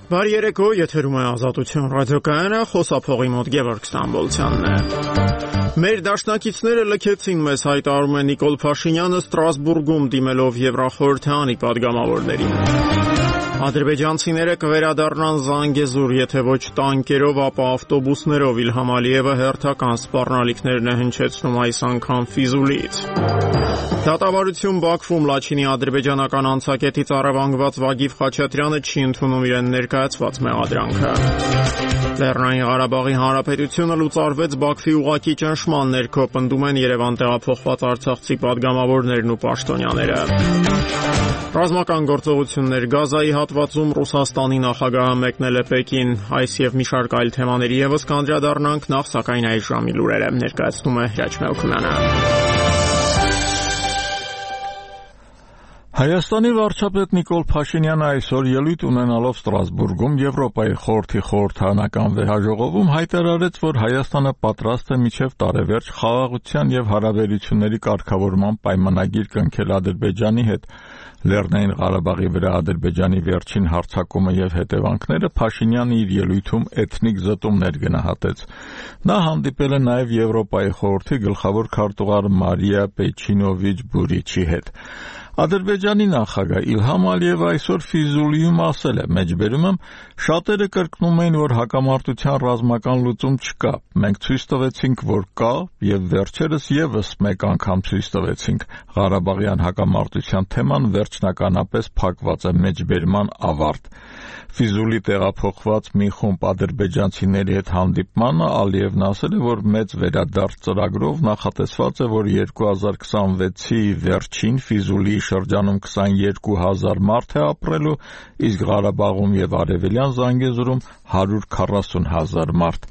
Բարի երեկո, եթերում է Ազատություն ռադիոկայանը, խոսափողի մոտ Գևորգ Ստամբոլցյանն է։ Մեր դաշնակիցները լքեցին մեզ, հայտարարում է Նիկոլ Փաշինյանը Ստրասբուրգում դիմելով Եվրախորհրդարանի падգամավորներին։ Ադրբեջանցիները կվերադառնան Զանգեզուր, եթե ոչ տանկերով, ապա ավտոբուսներով։ Իլհամ Ալիևը հերթական սպառնալիքներն է հնչեցնում այս անգամ Ֆիզուլիից։ Դատավարություն Բաքվում Լաչինի ադրբեջանական անցակետից առևանգված Վագիվ Խաչատրյանը չի ընդունում իրեն ներկայացված մեղադրանքը։ Լեռնային Ղարաբաղի Հանրապետությունը լուծարվեց Բաքվի ուղղակի ճնշման ներքո, պնդում են Երևան տեղափոխված արցախցի падգամավորներն ու պաշտոնյաները։ Ռազմական գործողություններ Գազայի հատվածում Ռուսաստանի նախագահը մեկնել է Պեկին, այս եւ մի շարք այլ թեմաների եւս կանդրադառնանք, նախ սակայն այս ժամի լուրերը ներկայացնում է Հրաչ Մելքումյանը։ Հայաստանի վարչապետ Նիկոլ Փաշինյանը այսօր ելույթ ունենալով Ստրասբուրգում Եվրոպայի խորհրդի խորհրդարանական վեհաժողովում հայտարարեց, որ Հայաստանը պատրաստ է մինչև տարեվերջ խաղաղության եւ հարաբերությունների կարգավորման պայմանագիր կնքել Ադրբեջանի հետ։ Լեռնային Ղարաբաղի վրա Ադրբեջանի վերջին հարձակումը եւ հետևանքները Փաշինյանը իր ելույթում էթնիկ զտումներ գնահատեց։ Նա հանդիպել է նաեւ Եվրոպայի խորհրդի գլխավոր քարտուղար Մարիա Պեչինովիչ Բուրիչի հետ։ Ադրբեջանի նախագահ Իլհամ Ալիևը այսօր Ֆիզուլիում ասել է. «Մեջբերում եմ, շատերը կրկնում էին, որ հակամարտության ռազմական լուծում չկա։ Մենք ցույց տվեցինք, որ կա, եւ վերջերս եւս մեկ անգամ ցույց տվեցինք։ Ղարաբաղյան հակամարտության թեման վերջնականապես փակված է, մեջբերման ավարտ»։ Ֆիզուլի տեղափոխված մի խումբ ադրբեջանցիների հետ հանդիպմանը Ալիևն ասել է, որ մեծ վերադարձ ծրագրով նախատեսված է, որ 2026-ի վերջին Ֆիզուլիի շրջանում 22,000 մարդ է ապրելու, իսկ Ղարաբաղում եւ Արևելյան Զանգեզուրում 140,000 մարդ։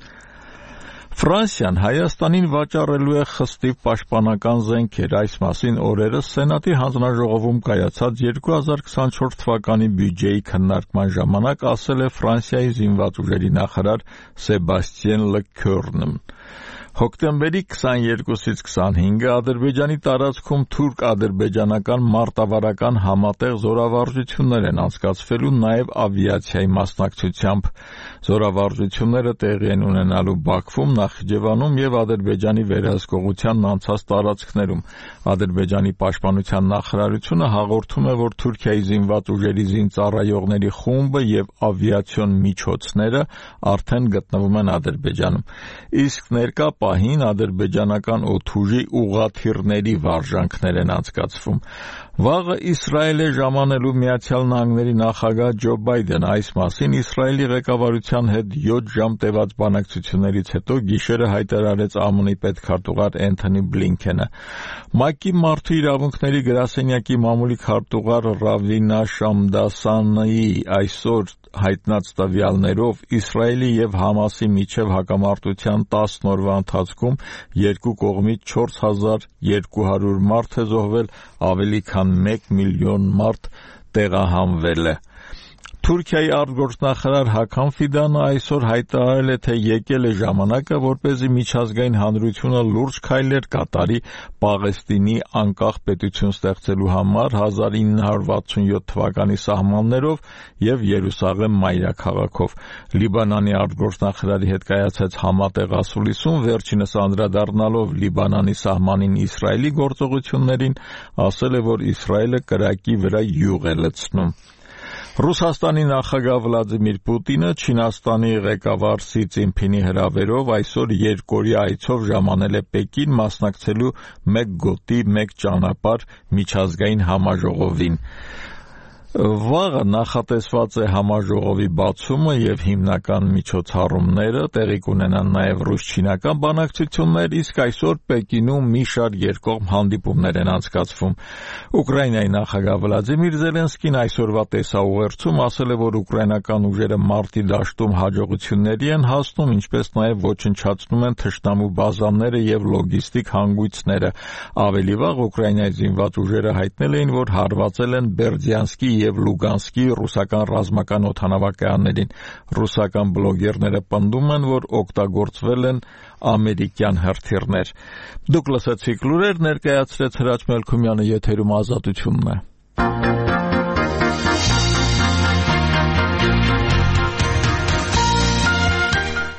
Ֆրանսիան Հայաստանին վաճառելու է խստիվ պաշտպանական զենքեր։ Այս մասին օրերս Սենատի հանձնաժողովում կայացած 2024 թվականի բյուջեի քննարկման ժամանակ ասել է Ֆրանսիայի զինված ուժերի նախարար Սեբաստիեն Լեքյորնը։ Հոկտեմբերի 22-ից 25-ը Ադրբեջանի տարածքում թուրք-ադրբեջանական մարտավարական համատեղ զորավարժություններ են անցկացվելու նաև ավիացիայի մասնակցությամբ։ Զորավարժությունները տեղի են ունենալու Բաքվում, Նախիջևանում եւ Ադրբեջանի վերահսկողությանն անցած տարածքներում։ Ադրբեջանի պաշտպանության նախարարությունը հաղորդում է, որ Թուրքիայի զինված ուժերի զինծառայողների խումբը եւ ավիացիոն միջոցները արդեն գտնվում են Ադրբեջանում։ Իսկ ներկա պահին ադրբեջանական օդուժի ուղղաթիռների վարժանքներ են անցկացվում։ Վաղը Իսրայել է ժամանելու Միացյալ Նահանգների նախագահ Ջո Բայդենը։ Այս մասին Իսրայելի ղեկավարության հետ 7 ժամ տևած բանակցություններից հետո գիշերը հայտարարեց ԱՄՆ-ի պետքարտուղար Էնթոնի Բլինքենը։ ՄԱԿ-ի մարդու իրավունքների գրասենյակի մամուլի քարտուղար Ռավինա Շամդասանիի այսօր հայտնած տվյալներով Իսրայելի եւ Համասի միջև հակամարտության 10 օրվա ընթացքում երկու կողմից 4200 մարդ է զոհվել, ավելի քան 1 միլիոն մարդ տեղահանվել է։ Թուրքիայի արտգործնախարար Հական Ֆիդանը այսօր հայտարարել է, թե եկել է ժամանակը, որպեսզի միջազգային հանրությունը լուրջ քայլեր կատարի Պաղեստինի անկախ պետություն ստեղծելու համար 1967 թվականի սահմաններով եւ Երուսաղեմ մայրաքաղաքով։ Լիբանանի արտգործնախարարի հետ կայացած համատեղ ասուլիսում վերջինս անդրադառնալով Լիբանանի սահմանին Իսրայելի գործողություններին ասել է, որ Իսրայելը կրակի վրա յուղ է լցնում։ Ռուսաստանի նախագահ Վլադիմիր Պուտինը Չինաստանի ղեկավար Սի Ցինփինի հրավերով այսօր երկօրյա այցով ժամանել է Պեկին մասնակցելու «Մեկ գոտի, մեկ ճանապարհ» միջազգային համաժողովին։ Վաղը նախատեսված է համաժողովի բացումը եւ հիմնական միջոցառումները, տեղի կունենան նաեւ ռուս-չինական բանակցություններ, իսկ այսօր Պեկինում մի շարք երկկողմ հանդիպումներ են անցկացվում։ Ուկրաինայի նախագահ Վլադիմիր Զելենսկին այսօրվա տեսաուղերձում ասել է, որ ուկրաինական ուժերը մարտի դաշտում հաջողությունների են հասնում, ինչպես նաեւ ոչնչացնում են թշնամու բազաները եւ լոգիստիկ հանգույցները։ Ավելի վաղ Ուկրաինայի զինված ուժերը հայտնել էին, որ հարվածել են Բերդյանսկի եւ Լուգանսկի ռուսական ռազմական օդանավակայաններին։ Ռուսական բլոգերները պնդում են, որ օգտագործվել են ամերիկյան հրթիռներ։ Դուք լսեցիք լուրեր, ներկայացրեց Հրաչ Մելքումյանը, եթերում Ազատությունն է։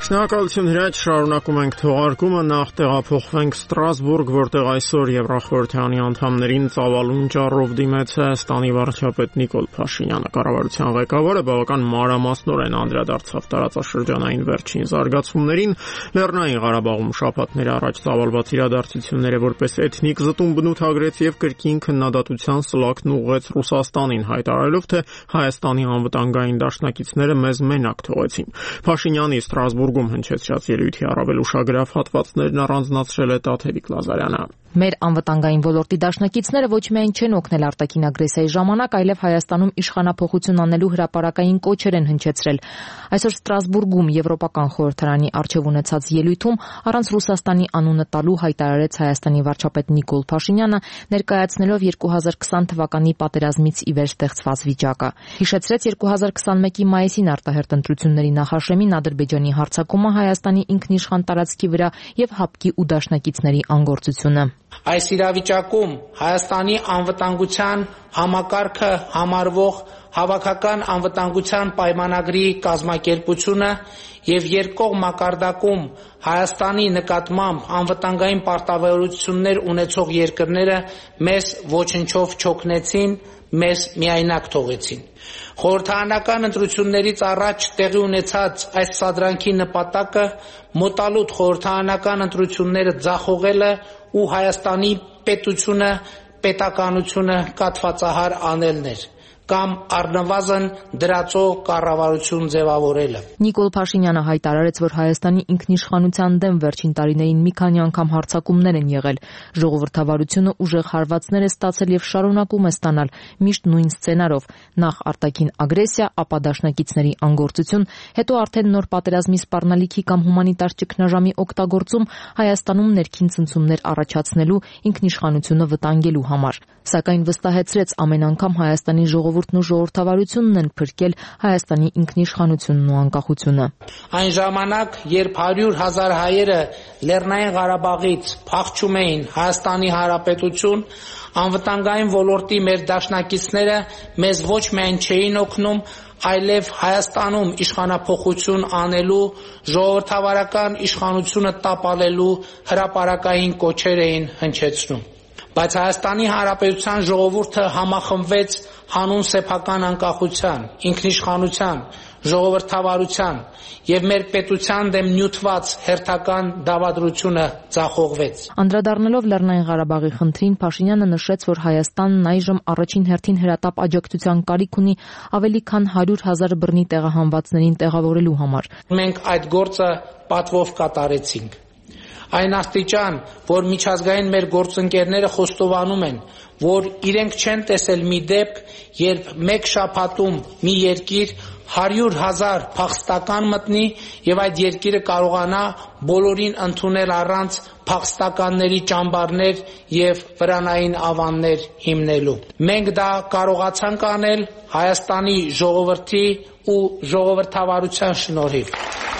Շնորհակալություն Հրաչ, շարունակում ենք թողարկումը, նախ տեղափոխվենք Ստրասբուրգ, որտեղ այսօր Եվրախորհրդանի անդամներին ծավալուն ճառով դիմեց Հայաստանի վարչապետ Նիկոլ Փաշինյանը։ Կառավարության ղեկավարը բավական մանրամասնորեն անդրադարձավ տարածաշրջանային վերջին զարգացումներին, Լեռնային Ղարաբաղում շաբաթներ առաջ ծավալված իրադարձությունները որպես էթնիկ զտում բնութագրեց եւ կրկին քննադատության սլաքն ուղղեց Ռուսաստանին, հայտարարելով, թե Հայաստանի անվտանգային դաշնակիցները մեզ մենակ թողեցին։ Փաշինյանի Ստրասբուրգում հնչեցրած ելույթի առավել ուշագրավ հատվածներն առանձնացրել է Տաթևիկ Լազարյանը։ Մեր անվտանգային ոլորտի դաշնակիցները ոչ միայն չեն օգնել արտաքին ագրեսիայի ժամանակ, այլև Հայաստանում իշխանափոխություն անելու հրապարակային կոչեր են հնչեցրել։ Այսօր Ստրասբուրգում Եվրոպական խորհրդարանի առջև ունեցած ելույթում առանց Ռուսաստանի անունը տալու հայտարարեց Հայաստանի վարչապետ Նիկոլ Փաշինյանը, ներկայացնելով 2020 թվականի պատերազմից ի վեր ստեղծված վիճակը։ Հիշեցրեց 2021-ի մայիսին արտահերթ ընտրությունների նախաշեմին Ադրբեջանի հարձակումը Հայաստանի ինքնիշխան տարածքի վրա եւ ՀԱՊԿ-ի ու դաշնակիցների անգործությունը։ Այս իրավիճակում Հայաստանի անվտանգության համակարգը համարվող Հավաքական անվտանգության պայմանագրի կազմակերպությունը եւ երկկողմ մակարդակում Հայաստանի նկատմամբ անվտանգային պարտավորություններ ունեցող երկրները մեզ ոչնչով չօգնեցին, մեզ միայնակ թողեցին։ Խորհրդարանական ընտրություններից առաջ տեղի ունեցած այս սադրանքի նպատակը մոտալուտ խորհրդարանական ընտրությունները ձախողելը ու Հայաստանի պետությունը, պետականությունը կաթվածահար անելն էր կամ առնվազն դրածո կառավարություն ձևավորելը։ Նիկոլ Փաշինյանը հայտարարեց, որ Հայաստանի ինքնիշխանության դեմ վերջին տարիներին մի քանի անգամ հարձակումներ են եղել։ Ժողովրդավարությունը ուժեղ հարվածներ է ստացել եւ շարունակում է ստանալ միշտ նույն սցենարով՝ նախ արտաքին ագրեսիա, ապա դաշնակիցների անգործություն, հետո արդեն նոր պատերազմի սպառնալիքի կամ հումանիտար ճգնաժամի օգտագործում Հայաստանում ներքին ցնցումներ առաջացնելու, ինքնիշխանությունը վտանգելու համար։ Սակայն վստահեցրեց, ամեն անգամ Հայաստանի ժողովուրդն ու ժողովրդավարությունն են փրկել Հայաստանի ինքնիշխանությունն ու անկախությունը։ Այն ժամանակ, երբ 100,000 հայերը Լեռնային Ղարաբաղից փախչում էին Հայաստանի Հանրապետություն, անվտանգային ոլորտի մեր դաշնակիցները մեզ ոչ միայն չէին օգնում, այլև Հայաստանում իշխանափոխություն անելու, ժողովրդավարական իշխանությունը տապալելու հրապարակային կոչեր էին հնչեցնում։ Բայց Հայաստանի Հանրապետության ժողովուրդը համախմբվեց հանուն սեփական անկախության, ինքնիշխանության, ժողովրդավարության եւ մեր պետության դեմ նյութված հերթական դավադրությունը ձախողվեց։ Անդրադառնալով Լեռնային Ղարաբաղի խնդրին, Փաշինյանը նշեց, որ Հայաստանն այժմ առաջին հերթին հրատապ աջակցության կարիք ունի ավելի քան 100,000 բռնի տեղահանվածներին տեղավորելու համար։ Մենք այդ գործը պատվով կատարեցինք։ Այն աստիճան, որ միջազգային մեր գործընկերները խոստովանում են, որ իրենք չեն տեսել մի դեպք, երբ մեկ շաբաթում մի երկիր 100,000 փախստական մտնի եւ այդ երկիրը կարողանա բոլորին ընդունել առանց փախստականների ճամբարներ եւ վրանային ավաններ հիմնելու։ Մենք դա կարողացանք անել Հայաստանի ժողովրդի ու ժողովրդավարության շնորհիվ։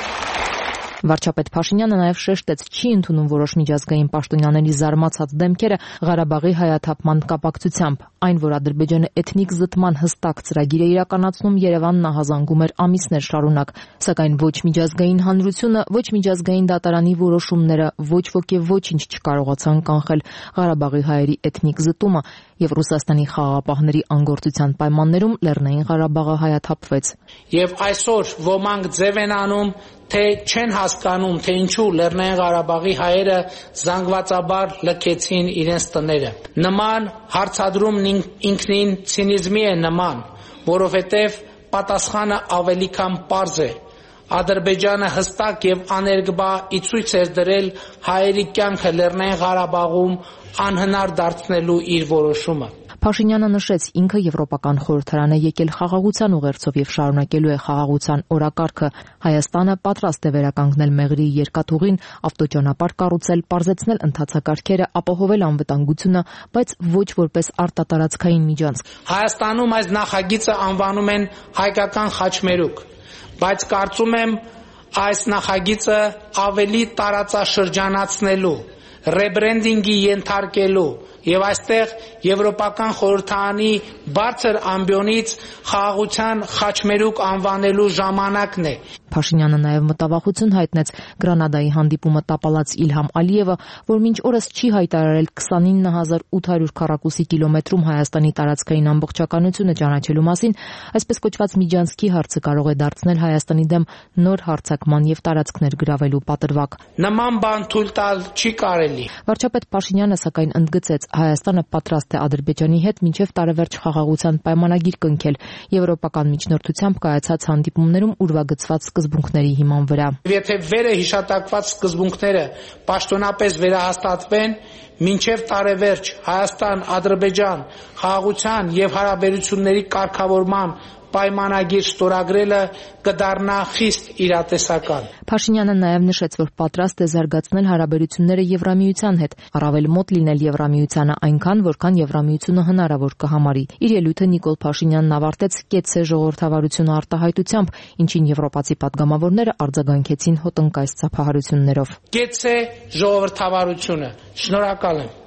Վարչապետ Փաշինյանը նաև շեշտեց, չի ընդունում որոշ միջազգային պաշտոնյաների զարմացած դեմքերը Ղարաբաղի հայաթափման կապակցությամբ։ Այն, որ Ադրբեջանը էթնիկ զտման հստակ ծրագիր է իրականացնում, Երևանն ահազանգում էր ամիսներ շարունակ, սակայն ոչ միջազգային հանրությունը, ոչ միջազգային դատարանի որոշումները, ոչ ոք եւ ոչինչ չկարողացան կանխել Ղարաբաղի հայերի էթնիկ զտումը, եւ Ռուսաստանի խաղաղապահների անգործության պայմաններում Լեռնային Ղարաբաղը հայաթափվեց։ Եվ այսօր ոմանք ձև են անում, թե չեն հասկանում, թե ինչու Լեռնային Ղարաբաղի հայերը զանգվածաբար լքեցին իրենց տները։ Նման հարցադրումն ինքնին ցինիզմի է նման, որովհետև պատասխանը ավելի քան պարզ է։ Ադրբեջանը հստակ եւ աներկբա ի ցույց էր դրել հայերի կյանքը Լեռնային Ղարաբաղում անհնար դարձնելու իր որոշումը։ Փաշինյանը նշեց, ինքը Եվրոպական խորհրդարան է եկել խաղաղության ուղերձով եւ շարունակելու է խաղաղության օրակարգը։ Հայաստանը պատրաստ է վերականգնել մեղրի երկաթուղին, ավտոճանապարհ կառուցել, պարզեցնել ընթացակարգերը, ապահովել անվտանգությունը, բայց ոչ որպես արտատարածքային միջանցք։ Հայաստանում այս նախագիծը անվանում են հայկական խաչմերուկ, բայց կարծում եմ այս նախագիծը ավելի տարածաշրջանացնելու, ռեբրենդինգի ենթարկելու եւ այստեղ Եվրոպական խորհրդարանի բարձր ամբիոնից խաղաղության խաչմերուկ անվանելու ժամանակն է։ Փաշինյանը նաև մտավախություն հայտնեց Գրանադայի հանդիպումը տապալած Իլհամ Ալիևը, որ մինչ օրս չի հայտարարել 29800 քառակուսի կիլոմետրում Հայաստանի տարածքային ամբողջականությունը ճանաչելու մասին, այսպես կոչված Միջանցքի հարցը կարող է դարձնել Հայաստանի դեմ նոր հարձակման եւ տարածքներ գրավելու պատրվակ։ Նման բան թույլ տալ չի կարելի։ Վարչապետ Փաշինյանը սակայն ընդգծեց, Հայաստանը պատրաստ է Ադրբեջանի հետ մինչև տարեվերջ խաղաղության պայմանագիր կնքել եվրոպական միջնորդությամբ կայացած հանդիպումներում ուրվագծված սկզբունքների հիման վրա։ Եթե վերը հիշատակված սկզբունքները պաշտոնապես վերահաստատվեն, մինչև տարեվերջ Հայաստան-Ադրբեջան խաղաղության եւ հարաբերությունների կարգավորման պայմանագիր ստորագրելը կդառնա խիստ իրատեսական։ Փաշինյանը նաև նշեց, որ պատրաստ է զարգացնել հարաբերությունները Եվրամիության հետ, առավել մոտ լինել Եվրամիությանը այնքան, որքան Եվրամիությունը հնարավոր կհամարի։ Իր ելույթը Նիկոլ Փաշինյանն ավարտեց կեցցե ժողովրդավարությունը արտահայտությամբ, ինչին եվրոպացի պատգամավորները արձագանքեցին հոտնկայս ծափահարություններով։ Կեցցե ժողովրդավարությունը։ Շնորհակալ եմ։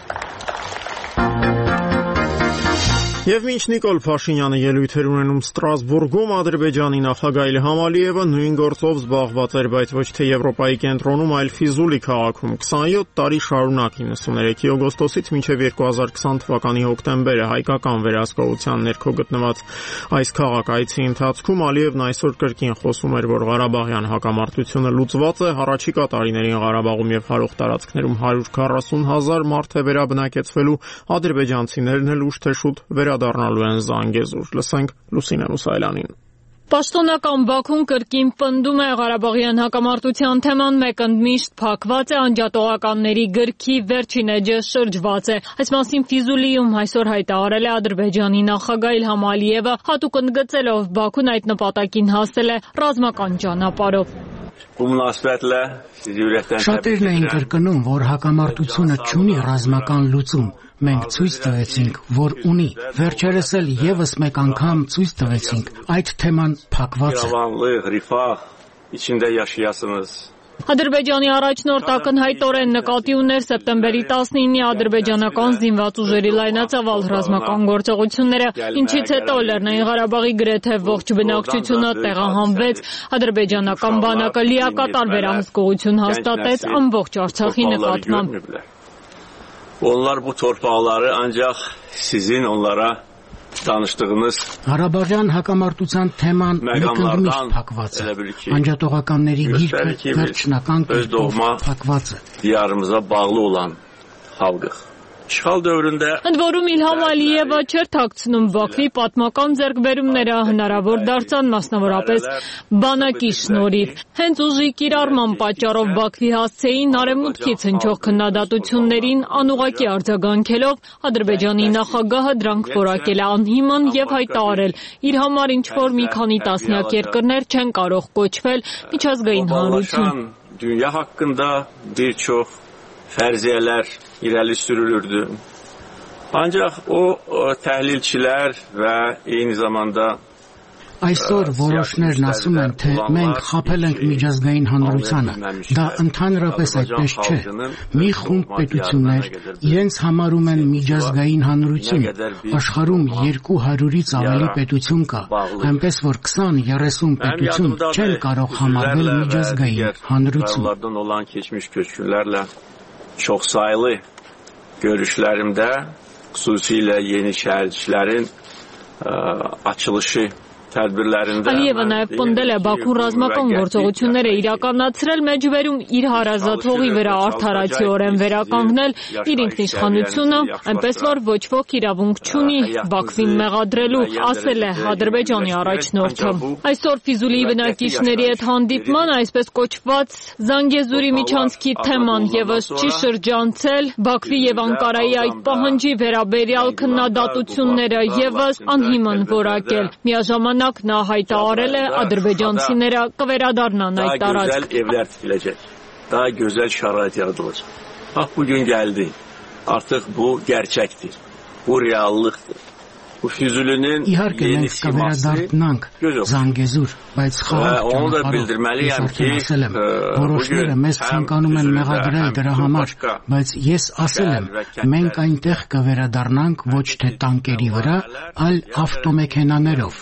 Եվ մինչ Նիկոլ Փաշինյանը ելույթեր ունենում Ստրասբուրգում, Ադրբեջանի նախագահ Իլհամ Ալիևը նույն գործով զբաղված էր, բայց ոչ թե Եվրոպայի կենտրոնում, այլ Ֆիզուլի քաղաքում 27 տարի շարունակ 93-ի օգոստոսից մինչև 2020 թվականի հոկտեմբերը հայկական վերահսկողության ներքո գտնված այս քաղաքայցի ընթացքում Ալիևն այսօր կրկին խոսում էր, որ Ղարաբաղյան հակամարտությունը լուծված է, առաջիկա տարիներին Ղարաբաղում եւ հարող տարածքներում 140,000 մարդ է վերաբնակեցվելու, ադրբեջանցիներն էլ ուշ թե շուտ դառնալու են Զանգեզուր։ Լսենք Լուսինե Մուսայելյանին։ Պաշտոնական Բաքուն կրկին պնդում է Ղարաբաղյան հակամարտության թեման մեկընդմիշտ փակված է, անջատողականների գրքի վերջին էջը շրջված է։ Այս մասին Ֆիզուլիում այսօր հայտարարել է Ադրբեջանի նախագահ Իլհամ Ալիևը, հատուկ ընդգծելով Բաքուն այդ նպատակին հասել է ռազմական ճանապարհով։ Շատերն էին կրկնում, որ հակամարտությունը չունի ռազմական լուծում։ Մենք ցույց տվեցինք, որ ունի։ Վերջերս էլ եւս մեկ անգամ ցույց տվեցինք, այդ թեման փակված է։ Ադրբեջանի առաջնորդ ակնհայտորեն նկատի ուներ սեպտեմբերի 19-ի ադրբեջանական զինված ուժերի լայնածավալ ռազմական գործողությունները, ինչից հետո Լեռնային Ղարաբաղի գրեթե ողջ բնակչությունը տեղահանվեց, ադրբեջանական բանակը լիակատար վերահսկողություն հաստատեց ամբողջ Արցախի նկատմամբ։ Onlar bu torpaqları ancaq sizin onlara danışdığınız Ղարաբաղյան հակամարտության թեման մեկընդմիշտ փակված է։ Անջատողականների գիրքը վերջնական կերպով փակված է։ Diyarımıza bağlı olan xalqıq. Işğal dövründə Ընդ որում Իլհամ Ալիևը չէր թաքցնում Բաքվի պատմական ձեռքբերումները հնարավոր դարձան մասնավորապես բանակի շնորհիվ։ Հենց ուժի կիրառման պատճառով Բաքվի հասցեին արևմուտքից հնչող քննադատություններին անուղղակի արձագանքելով Ադրբեջանի նախագահը դրանք որակել է անհիմն եւ հայտարարել իր համար ինչ որ մի քանի տասնյակ երկրներ չեն կարող կոչվել միջազգային հանրություն։ Dünya haqqında bir çox fərziyələr irəli sürülürdü. Ancaq o təhlilçilər və eyni zamanda Այսօր որոշներն ասում են, թե մենք խաբել ենք միջազգային հանրությանը։ Դա ընդհանրապես այդպես չէ։ Մի խումբ պետություններ իրենց համարում են միջազգային հանրություն։ Աշխարհում 200-ից ավելի պետություն կա, այնպես որ 20-30 պետություն չեն կարող համարվել միջազգային հանրություն։ Onlardan olan keçmiş köçkünlərlə çoxsaylı görüşlərimdə xüsusilə yeni şəhərciklərin açılışı Ալիևը նաև պնդել է Բաքուն ռազմական գործողությունները իրականացրել մեջբերում իր հարազատ հողի վրա արդարացիորեն վերականգնել իր ինքնիշխանությունը, այնպես որ ոչ ոք իրավունք չունի Բաքվին մեղադրելու, ասել է Ադրբեջանի առաջնորդը։ Այսօր Ֆիզուլիի բնակիչների հետ հանդիպման այսպես կոչված Զանգեզուրի միջանցքի թեման եւս չի շրջանցել, Բաքվի եւ Անկարայի այդ պահանջի վերաբերյալ քննադատությունները եւս անհիմն որակել։ Միաժամանակ նա հայտարարել է ադրբեջանցիները կվերադառնան այդ տարածք։ Evlər tikiləcək. Daha gözəl şərait yaradılacaq. Bax bu gün gəldi. Artıq bu gerçəkdir. Bu reallıqdır. Իհարկե մենք կվերադառնանք Զանգեզուր, բայց որոշները մեզ ցանկանում են մեղադրել դրա համար, բայց ես ասել եմ, մենք այնտեղ կվերադառնանք ոչ թե տանկերի վրա, այլ ավտոմեքենաներով։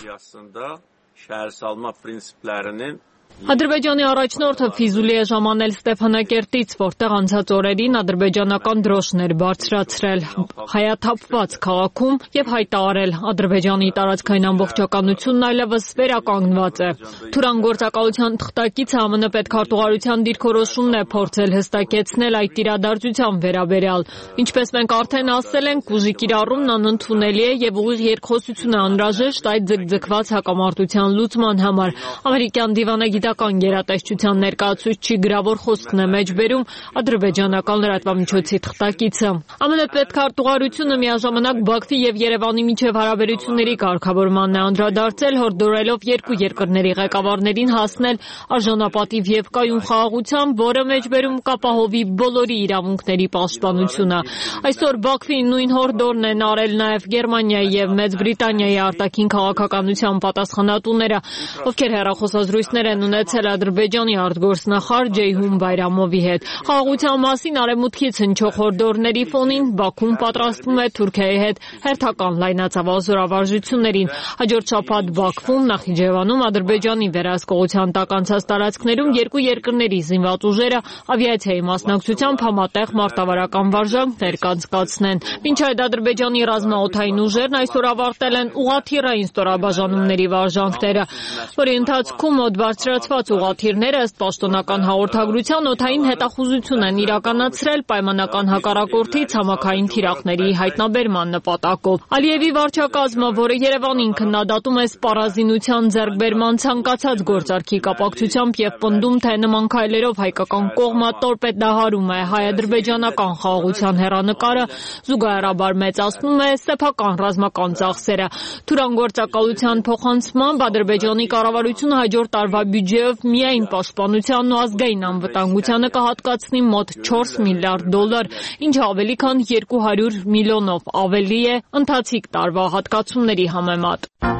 Ադրբեջանի առաջնորդը Ֆիզուլի է ժամանել Ստեփանակերտից, որտեղ անցած օրերին ադրբեջանական դրոշներ բարձրացրել հայաթափված քաղաքում եւ հայտարարել Ադրբեջանի տարածքային ամբողջականությունն այլևս վերականգնված է։ Թուրան գործակալության թղթակիցը ԱՄՆ պետքարտուղարության դիրքորոշումն է փորձել հստակեցնել այդ իրադարձության վերաբերյալ։ Ինչպես մենք արդեն ասել ենք, ուժի կիրառումն անընդունելի է եւ ուղիղ երկխոսություն է անհրաժեշտ այդ ձգձգված հակամարտության լուծման համար։ Ամերիկյան դիվանագիտական գերատեսչության ներկայացուցիչի գրավոր խոսքն է մեջբերում ադրբեջանական լրատվամիջոցի թղթակիցը։ ԱՄՆ պետքարտուղարությունը միաժամանակ Բաքվի եւ Երևանի միջև հարաբերությունների կարգավորմանն է անդրադարձել, հորդորելով երկու երկրների ղեկավարներին հասնել արժանապատիվ եւ կայուն խաղաղության, որը մեջբերում կապահովի բոլորի իրավունքների պաշտպանությունը։ Այսօր Բաքվին նույն հորդորն են արել նաեւ Գերմանիայի եւ Մեծ Բրիտանիայի արտաքին քաղաքականության պատասխանատուները, ովքեր հեռախոսազրույցներ են ունեցել Ադրբեջանի արտգործնախարար Ջեյհուն Բայրամովի հետ։ Խաղաղության մասին արևմուտքից հնչող հորդորների ֆոնին Բաքուն պատրաստվում է Թուրքիայի հետ հերթական լայնածավալ զորավարժություններին։ Հաջորդ շաբաթ Բաքվում, Նախիջևանում, Ադրբեջանի վերահսկողության տակ անցած տարածքներում երկու երկրների զինված ուժերը ավիացիայի մասնակցությամբ համատեղ մարտավարական վարժանքներ կանցկացնեն։ Մինչ այդ Ադրբեջանի ռազմաօդային ուժերն այսօր ավարտել են ուղղաթիռային ստորաբաժանումների վարժանքները, որի ընթացքում մոտ բարձրացված ուղղաթիռները ըստ պաշտոնական հաղորդագրության օդային հետախուզություն են իրականացրել պայմանական հակառակորդի ցամաքային թիրախների հայտնաբերման նպատակով։ Ալիևի վարչակազմը, որը Երևանին քննադատում է սպառազինության ձեռքբերման ցանկացած գործարքի կապակցությամբ եւ պնդում, թե նման քայլերով հայկական կողմը տորպեդահարում է հայ-ադրբեջանական խաղաղության հեռանկարը, զուգահեռաբար մեծացնում է սեփական ռազմական ծախսերը։ Թուրան գործակալության փոխանցմամբ Ադրբեջանի կառավարությունը հաջորդ տարվա բյուջեով միայն պաշտպանությանն ու ազգային անվտանգությանը կհատկացնի մոտ 4 միլիարդ դոլար, ինչը ավելի քան 200 միլիոնով ավելի է ընթացիկ տարվա հատկացումների համեմատ։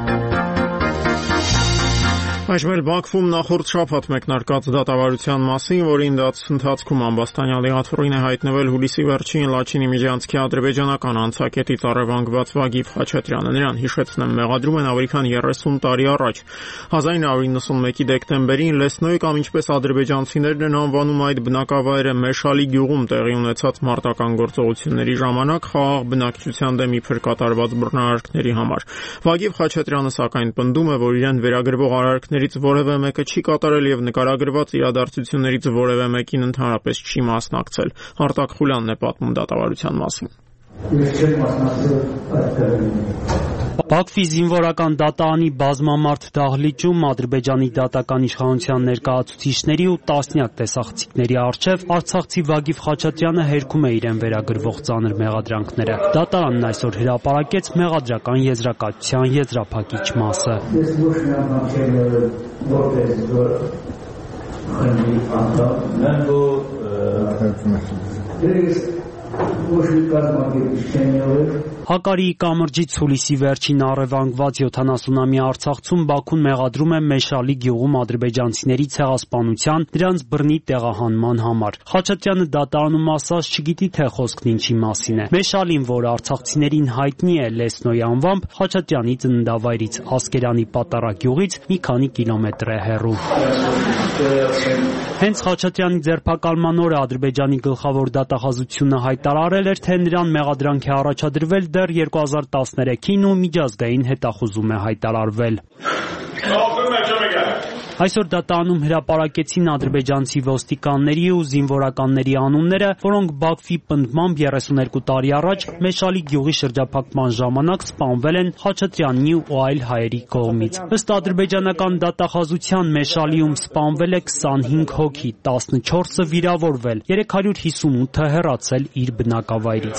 Այժմ Բաքվում նախորդ շաբաթ մեկնարկած դատավարության մասին, որի ընթացքում ամբաստանյալի աթոռին է հայտնվել հուլիսի վերջին Լաչինի Միջանցքի ադրբեջանական անցակետից առևանգված Վագիվ Խաչատրյանը։ Նրան, հիշեցնեմ, մեղադրում են ավելի քան 30 տարի առաջ 1991-ի դեկտեմբերին Լեսնոյ կամ ինչպես ադրբեջանցիներն են անվանում այդ բնակավայրը Մեշալի գյուղում տեղի ունեցած մարտական գործողությունների ժամանակ խաղաղ բնակչության դեմ իբր կատարված բռնարարքների համար։ Վագիվ Խաչատրյանը սակայն պնդում է, որ իրեն վերագրվող արարքներից որևէ մեկը չի կատարել եւ նկարագրված իրադարձություններից որևէ մեկին ընդհանրապես չի մասնակցել։ Արտակ Խուլյանն է պատմում դատավարության մասին։ Բաքվի զինվորական դատարանի բազմամարդ դահլիճում Ադրբեջանի դատական իշխանության ներկայացուցիչների ու տասնյակ տեսախցիկների առջև արցախցի Վագիվ Խաչատրյանը հերքում է իրեն վերագրվող ծանր մեղադրանքները։ Դատարանն այսօր հրապարակեց մեղադրական եզրակացության եզրափակիչ մասը։ Հակարիի կամրջից հուլիսի վերջին առևանգված 70-ամյա Արցախցում Բաքուն մեղադրում է Մեշալի գյուղում ադրբեջանցիների ցեղասպանության, դրանց բռնի տեղահանման համար։ Խաչատրյանը դատարանում ասաց չգիտի թե խոսքն ինչի մասին է։ Մեշալին, որ արցախցիներին հայտնի է Լեսնոյի անվամբ, Խաչատրյանի ծննդավայրից Ասկերանի Պատարագյուղից մի քանի կիլոմետր է հեռու։ Հենց Խաչատրյանի ձերբակալման օրը Ադրբեջանի գլխավոր դատախազությունը հայտարարել էր, թե նրան մեղադրանք է առաջադրվել դեռ 2013-ին ու միջազգային հետախուզում է հայտարարվել։ Այսօր դատարանում հրապարակեցին ադրբեջանցի ոստիկանների ու զինվորականների անունները, որոնք Բաքվի պնդմամբ 32 տարի առաջ Մեշալի գյուղի շրջափակման ժամանակ սպանվել են Խաչատրյանի ու այլ հայերի կողմից։ Ըստ ադրբեջանական դատախազության Մեշալիում սպանվել է 25 հոգի, 14-ը վիրավորվել, 358-ը հեռացել իր բնակավայրից։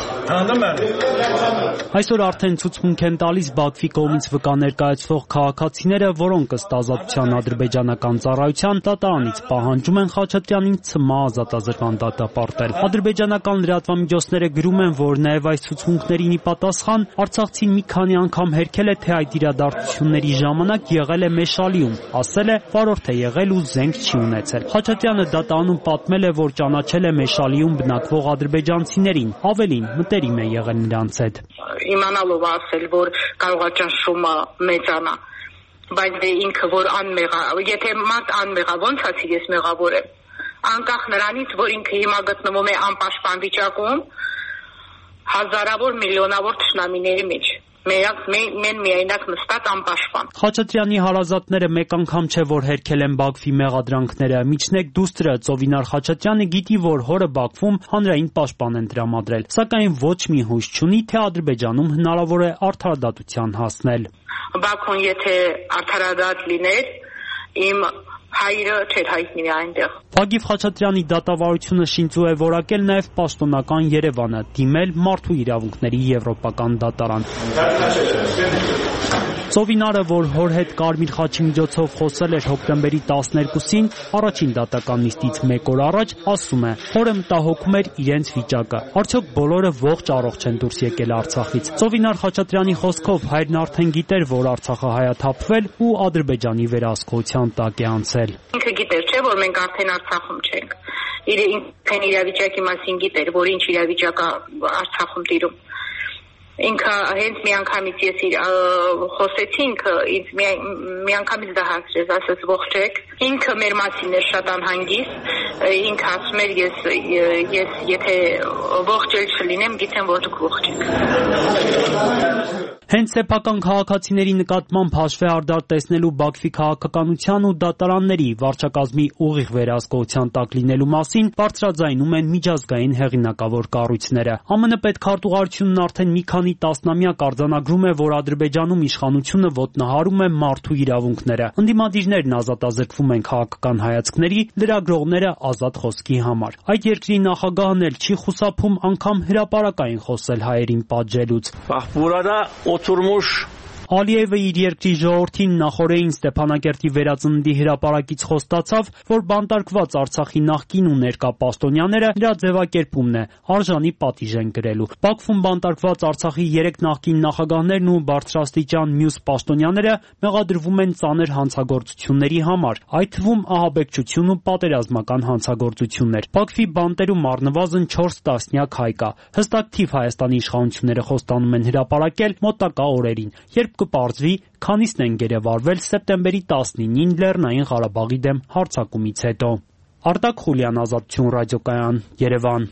Այսօր արդեն ցուցմունք են տալիս Բաքվի կողմից վկա ներկայացվող քաղաքացիները, որոնք ըստ Ազատության ադրբեջանական ադրբեջանական ծառայության դատարանից պահանջում են Խաչատրյանին ցմահ ազատազրկման դատապարտել։ Ադրբեջանական լրատվամիջոցները գրում են, որ նաև այս ցուցմունքներին ի պատասխան Արցախցին մի քանի անգամ հերքել է, թե այդ իրադարձությունների ժամանակ եղել է Մեշալիում, ասել է, վարորդ է եղել ու զենք չի ունեցել։ Խաչատրյանը դատարանում պատմել է, որ ճանաչել է Մեշալիում բնակվող ադրբեջանցիներին, ավելին մտերիմ է եղել նրանց հետ։ Իմանալով ասել, որ կարող է ճնշումը մեծանա, բայց դե ինքը որ անմեղ է, եթե մարդ անմեղ է, ո՞նց ասի ես մեղավոր եմ։ Անկախ նրանից, որ ինքը հիմա գտնվում է անպաշտպան վիճակում, հազարավոր միլիոնավոր թշնամիների մեջ։ Մեն միայնակ նստած անպաշտպան։ Խաչատրյանի հարազատները մեկ անգամ չէ, որ հերքել են Բաքվի մեղադրանքները։ Միջնեկ դուստրը Ծովինար Խաչատրյանը գիտի, որ հորը Բաքվում հանրային պաշտպան են տրամադրել, սակայն ոչ մի հույս չունի, թե Ադրբեջանում հնարավոր է արդարադատության հասնել։ Բաքուն եթե արդարադատ լիներ, իմ հայրը չէր հայտնի այնտեղ։ Վագիվ Խաչատրյանի դատավարությունը շինծու է որակել նաև պաշտոնական Երևանը, դիմել մարդու իրավունքների եվրոպական դատարան։ Ծովինարը, որ հոր հետ Կարմիր խաչի միջոցով խոսել էր հոկտեմբերի 12-ին, առաջին դատական նիստից մեկ օր առաջ, ասում է, հորը մտահոգում էր իրենց վիճակը։ Արդյոք բոլորը ողջ առողջ են դուրս եկել Արցախից։ Ծովինար Խաչատրյանի խոսքով հայրն արդեն գիտեր, որ Արցախը հայաթափվել ու Ադրբեջանի վերահսկողության տակ է անցել։ Ինքը գիտեր, չէ, որ մենք արդեն Արցախում չենք։ Ինքն իրավիճակի մասին գիտեր, որ ինչ իրավիճակ է Արցախում տիրում։ Ինքը հենց միանգամից ես խոսեցինք, ինձ միանգամից դա հասրեց, ասաց ողջեք։ Ինքը մեր մասին էր շատ անհանգիստ, ինքը ասում էր ես եթե ողջել չլինեմ, գիտեմ որ դուք ողջ եք։ Հենց սեփական քաղաքացիների նկատմամբ հաշվի արդար տեսնելու Բաքվի քաղաքականության ու դատարանների վարչակազմի ուղիղ վերահսկողության տակ լինելու մասին բարձրաձայնում են միջազգային հեղինակավոր կառույցները։ ԱՄՆ պետքարտուղարությունն արդեն մի քանի տասնամյակ արձանագրում է, որ Ադրբեջանում իշխանությունը ոտնահարում է մարդու իրավունքները։ Ընդդիմադիրներն ազատազրկվում են քաղաքական հայացքների, լրագրողները ազատ խոսքի համար։ Այդ երկրի նախագահն էլ չի խուսափում անգամ հրապարակային խոսել հայերին պատժելուց։ Ալիևը իր երկրի ժողովրդին նախորդին Ստեփանակերտի վերածննդի հրապարակից խոստացավ, որ բանտարկված Արցախի նախկին ու ներկա պաշտոնյաները նրա ձևակերպումն է, արժանի պատիժ են գրելու։ Բաքվում բանտարկված Արցախի 3 նախկին նախագահներն ու բարձրաստիճան մյուս պաշտոնյաները մեղադրվում են ծանր հանցագործությունների համար, այդ թվում ահաբեկչություն ու պատերազմական հանցագործություններ։ Բաքվի բանտերում առնվազն 4 տասնյակ հայ կա։ Հստակ թիվ Հայաստանի իշխանությունները խոստանում են հրապարակել մոտակա օրերին, երբ կպարզվի, քանիսն են գերեվարվել սեպտեմբերի 19-ին Լեռնային Ղարաբաղի դեմ հարձակումից հետո։ Արտակ Խուլյան, Ազատություն ռադիոկայան, Երևան։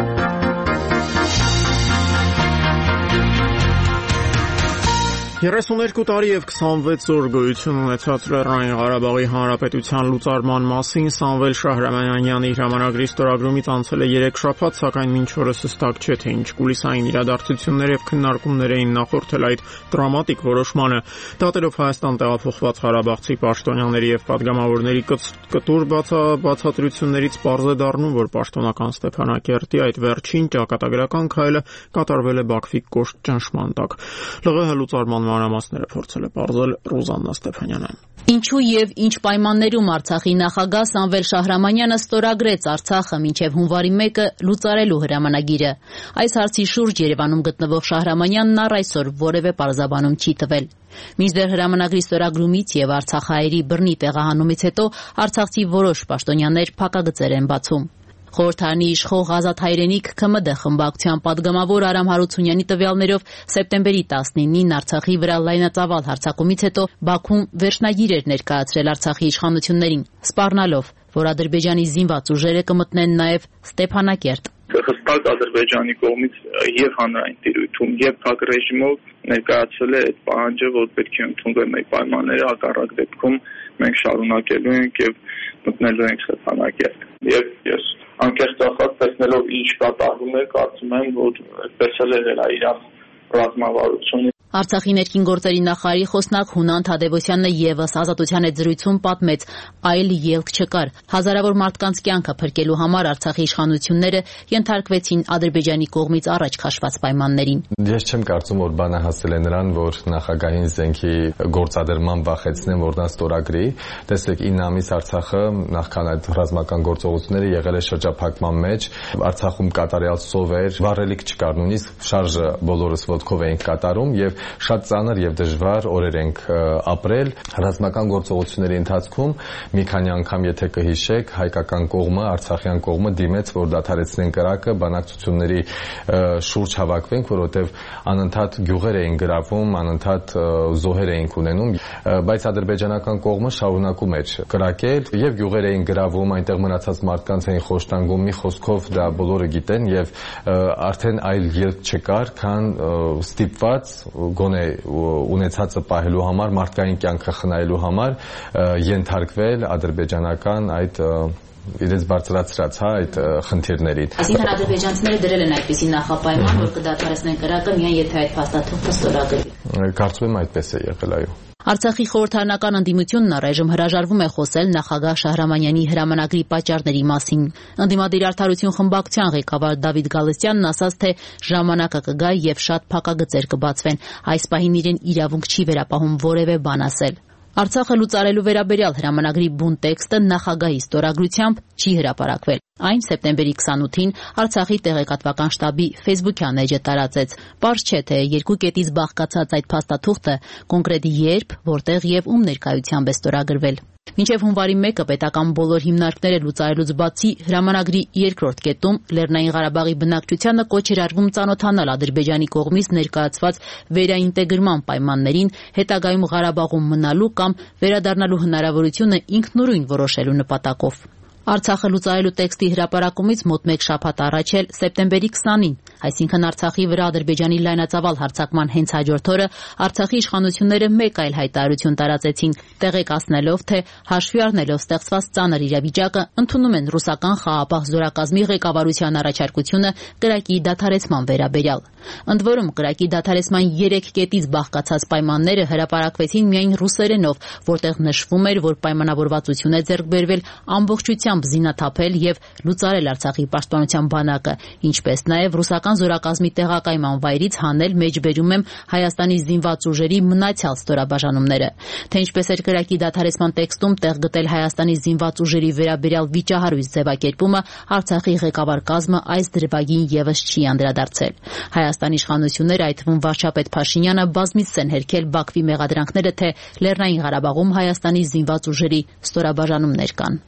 32 տարի եւ 26 օր գոյություն ունեցած Լեռնային Ղարաբաղի Հանրապետության լուծարման մասին Սամվել Շահրամանյանի հրամանագրի ստորագրումից անցել է 3 շաբաթ, սակայն մինչ օրս հստակ չէ, թե ինչ կուլիսային իրադարձություններ եւ քննարկումներ էին նախորդել այդ դրամատիկ որոշմանը։ Դատելով Հայաստան տեղափոխված ղարաբաղցի պաշտոնյաների եւ падգամավորների կտուր բացատրություններից պարզ է դառնում, որ պաշտոնական Ստեփանակերտի այդ վերջին ճակատագրական քայլը կատարվել է Բաքվի կոշտ ճնշման տակ։ ԼՂՀ լուծարման մանրամասները փորձել է պարզել Ռուզաննա Ստեփանյանը։ Ինչու եւ ինչ պայմաններում Արցախի նախագահ Սամվել Շահրամանյանը ստորագրեց Արցախը մինչեւ հունվարի 1-ը լուծարելու հրամանագիրը։ Այս հարցի շուրջ Երևանում գտնվող Շահրամանյանն առ այսօր որևէ պարզաբանում չի տվել։ Մինչդեռ հրամանագրի ստորագրումից եւ Արցախահայերի բռնի տեղահանումից հետո Արցախցի որոշ պաշտոնյաներ փակագծեր են բացում։ Խորհրդարանի իշխող Ազատ հայրենիք ՔՄԴ խմբակցության падգամավոր Արամ Հարությունյանի տվյալներով սեպտեմբերի 19-ին Արցախի վրա լայնածավալ հարձակումից հետո Բաքուն վերջնագիր էր ներկայացրել Արցախի իշխանություններին, սպառնալով, որ Ադրբեջանի զինված ուժերը կմտնեն նաև Ստեփանակերտ։ Հստակ Ադրբեջանի կողմից եւ հանրային տիրույթում եւ փակ ռեժիմով ներկայացվել է այդ պահանջը, որ պետք է ընդունվեն այդ պայմանները, հակառակ դեպքում մենք շարունակելու ենք եւ մտնելու ենք Ստեփանակերտ։ Եվ ես անկեղծ ասած տեսնելով ինչ կատարվում է, կարծում եմ, որ այդպես էլ է իրանց ռազմավարությունը։ Արցախի ներքին գործերի նախարարի խոսնակ Հունան Թադևոսյանը եւս Ազատության հետ զրույցում պատմեց, այլ ելք չկար։ Հազարավոր մարդկանց կյանքը փրկելու համար Արցախի իշխանությունները ենթարկվեցին Ադրբեջանի կողմից առաջ քաշված պայմաններին։ Ես չեմ կարծում, որ բանը հասել է նրան, որ նախագահին զենքի գործադրման վախեցնեն, որ նա ստորագրի։ Տեսեք, 9 ամիս Արցախը նախքան այդ ռազմական գործողությունները եղել է շրջափակման մեջ, Արցախում կատարյալ սով էր, վառելիք չկար, նույնիսկ շարժը բոլորս ոտքով էինք կատարում եւ շատ ծանր եւ դժվար օրեր ենք ապրել։ Ռազմական գործողությունների ընթացքում մի քանի անգամ, եթե կհիշեք, հայկական կողմը, արցախյան կողմը դիմեց, որ դադարեցնեն կրակը, բանակցությունների շուրջ հավաքվենք, որովհետեւ անընդհատ գյուղեր էին գրավում, անընդհատ զոհեր էինք ունենում, բայց ադրբեջանական կողմը շարունակում էր կրակել եւ գյուղեր էին գրավում, այնտեղ մնացած մարդկանց էին խոշտանգում, մի խոսքով դա բոլորը գիտեն եւ արդեն այլ ելք չկար, քան ստիպված գոնե ունեցածը պահելու համար, մարդկային կյանքը խնայելու համար ենթարկվել ադրբեջանական այդ իրենց բարձրացրած այդ խնդիրներին։ Այսինքն ադրբեջանցիները դրել են այդպիսի նախապայման, որ կդադարեցնեն կրակը միայն եթե այդ փաստաթուղթը ստորագրվի։ Կարծում եմ այդպես է եղել, այո։ Արցախի խորհրդարանական ընդդիմությունն առայժմ հրաժարվում է խոսել նախագահ Շահրամանյանի հրամանագրի պատճառների մասին։ Ընդդիմադիր արդարություն խմբակցության ղեկավար Դավիթ Գալստյանն ասաց, թե ժամանակը կգա եւ շատ փակագծեր կբացվեն։ Այս պահին իրեն իրավունք չի վերապահում որևէ բան ասել։ Արցախը լուծարելու վերաբերյալ հրամանագրի բուն տեքստը նախագահի ստորագրությամբ չի հրապարակվել։ Այն սեպտեմբերի 28-ին Արցախի տեղեկատվական շտաբի Facebook-յան էջը տարածեց։ Պարզ չէ, թե երկու կետից բաղկացած այդ փաստաթուղթը կոնկրետ երբ, որտեղ եւ ում ներկայությամբ է ստորագրվել։ Մինչև հունվարի 1-ը պետական բոլոր հիմնարկները լուծարելուց բացի հրամանագրի երկրորդ կետում Լեռնային Ղարաբաղի բնակչությանը կոչ էր արվում ծանոթանալ Ադրբեջանի կողմից ներկայացված վերաինտեգրման պայմաններին, հետագայում Ղարաբաղում մնալու կամ վերադառնալու հնարավորությունը ինքնուրույն որոշելու նպատակով։ Արցախը լուծարելու տեքստի հրապարակումից մոտ 1 շաբաթ առաջ էլ սեպտեմբերի 20-ին, այսինքն Արցախի վրա Ադրբեջանի լայնածավալ հարձակման հենց հաջորդ օրը Արցախի իշխանությունները մեկ այլ հայտարարություն տարածեցին, տեղեկացնելով, թե հաշվի առնելով ստեղծված ծանր իրավիճակը, ընդունում են ռուսական խաղաղապահ զորակազմի ղեկավարության առաջարկությունը կրակի դադարեցման վերաբերյալ։ Ընդ որում, կրակի դադարեցման 3 կետից բաղկացած պայմանները հրապարակվեցին միայն ռուսերենով, որտեղ նշվում էր, որ պայմանավորվածություն է ձեռք բերվել ամբողջությամբ զինաթափել եւ լուծարել Արցախի պաշտպանության բանակը, ինչպես նաեւ ռուսական զորակազմի տեղակայման վայրից հանել մեջբերում եմ Հայաստանի զինված ուժերի մնացյալ ստորաբաժանումները։ Թե ինչպես էր կրակի դադարեցման տեքստում տեղ գտել Հայաստանի զինված ուժերի վերաբերյալ վիճահարույց ձևակերպումը, Արցախի ղեկավար կազմը այս դրվագին եւս չի անդրադարձել։ Հայաստանի իշխանությունները, այդ թվում վարչապետ Փաշինյանը, բազմիցս են հերքել Բաքվի մեղադրանքները, թե Լեռնային Ղարաբաղում Հայաստանի զինված ուժերի ստորաբաժանումներ կան։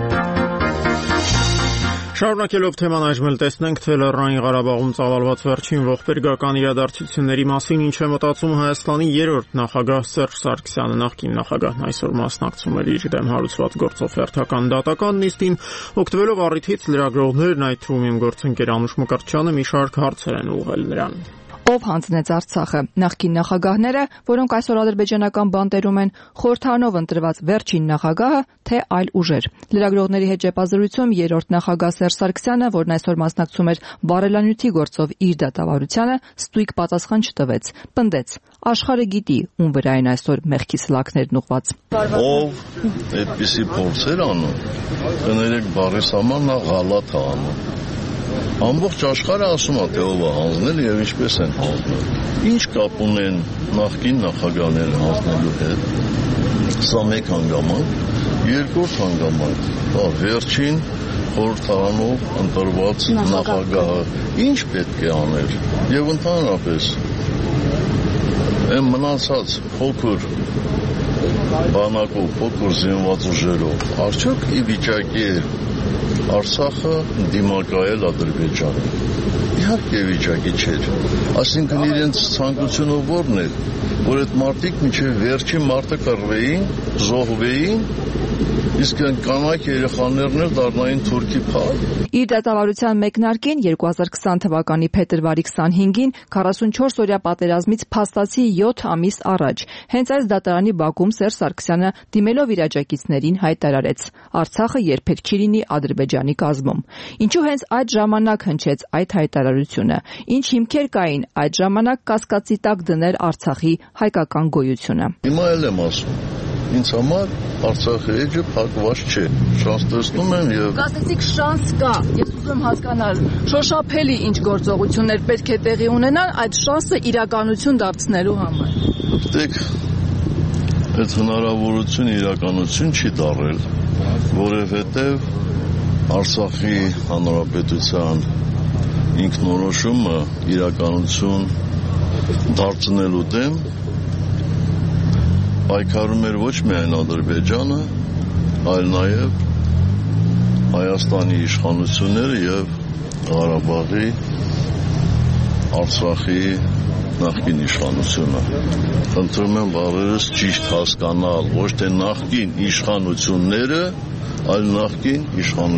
Շարունակելով թեման այժմ տեսնենք, թե Լեռնային Ղարաբաղում ծավալված վերջին ողբերգական իրադարձությունների մասին ինչ է մտածում Հայաստանի երրորդ նախագահ Սերժ Սարգսյանը։ Նախկին նախագահն այսօր մասնակցում էր իր դեմ հարուցված գործով հերթական դատական նիստին, օգտվելով առիթից լրագրողներն, այդ թվում իմ գործընկեր Անուշ Մկրտչյանը, մի շարք հարցեր են ուղղել նրան։ Ով հանձնեց Արցախը, նախկին նախագահները, որոնք այսօր ադրբեջանական բանտերում են, խորհրդարանով ընտրված վերջին նախագահը, թե այլ ուժեր։ Լրագրողների հետ ճեպազրույցում երրորդ նախագահ Սերժ Սարգսյանը, որն այսօր մասնակցում էր բարելանյութի գործով իր դատավարությանը, ստույգ պատասխան չտվեց։ Պնդեց. աշխարհը գիտի, ում վրա են այսօր մեղքի սլաքներն ուղված։ Ով այդպիսի փորձեր անում, կներեք բառիս համար նա ղալաթ է անում։ Ամբողջ աշխարհը ասում է, թե ով է հանձնել եւ ինչպես են հանձնել։ Ինչ կապ ունեն նախկին նախագահները հանձնելու հետ։ Սա մեկ հանգամանք, երկրորդ հանգամանք, դա վերջին խորհրդարանով ընտրված նախագահը ինչ պետք է աներ եւ ընդհանրապես այն մնացած փոքր բանակով, փոքր զինված ուժերով արդյոք ի վիճակի է Արցախը դիմակայել Ադրբեջանը։ Իհարկե վիճակի չէր։ Այսինքն իրենց ցանկությունը ո՞րն է, որ այդ մարդիկ մինչև վերջին մարդը կռվեին, զոհվեին, իսկ կանայք երեխաներն էլ դառնային թուրքի փար։ Իր դատավարության մեկնարկին 2020 թվականի փետրվարի 25-ին 44-օրյա պատերազմից փաստացի 7 ամիս առաջ հենց այս դատարանի բակում Սերժ Սարգսյանը դիմելով իր աջակիցներին հայտարարեց. Արցախը երբեք չի լինի Ադրբեջանի կազմում։ Ինչու հենց այդ ժամանակ հնչեց այդ հայտարարությունը, հայտարարությունը։ Ինչ հիմքեր կային այդ ժամանակ կասկածի տակ դնել Արցախի հայկական գոյությունը։ Հիմա էլ եմ ասում, ինձ համար Արցախի էջը փակված չէ։ Շանս տեսնում եմ եւ Կասեցիք շանս կա։ Ես ուզում եմ հասկանալ, շոշափելի ինչ գործողություններ պետք է տեղի ունենան այդ շանսը իրականություն դարձնելու համար։ Գիտեք, այդ հնարավորությունը իրականություն չի դառել, որովհետեւ Արցախի հանրապետության ինքնորոշումը իրականություն դարձնելու դեմ պայքարում էր ոչ միայն Ադրբեջանը, այլ նաև Հայաստանի իշխանությունները եւ Ղարաբաղի, Արցախի նախկին իշխանությունը։ Խնդրում եմ բառերս ճիշտ հասկանալ, ոչ թե նախկին իշխանությունները, այլ նախկին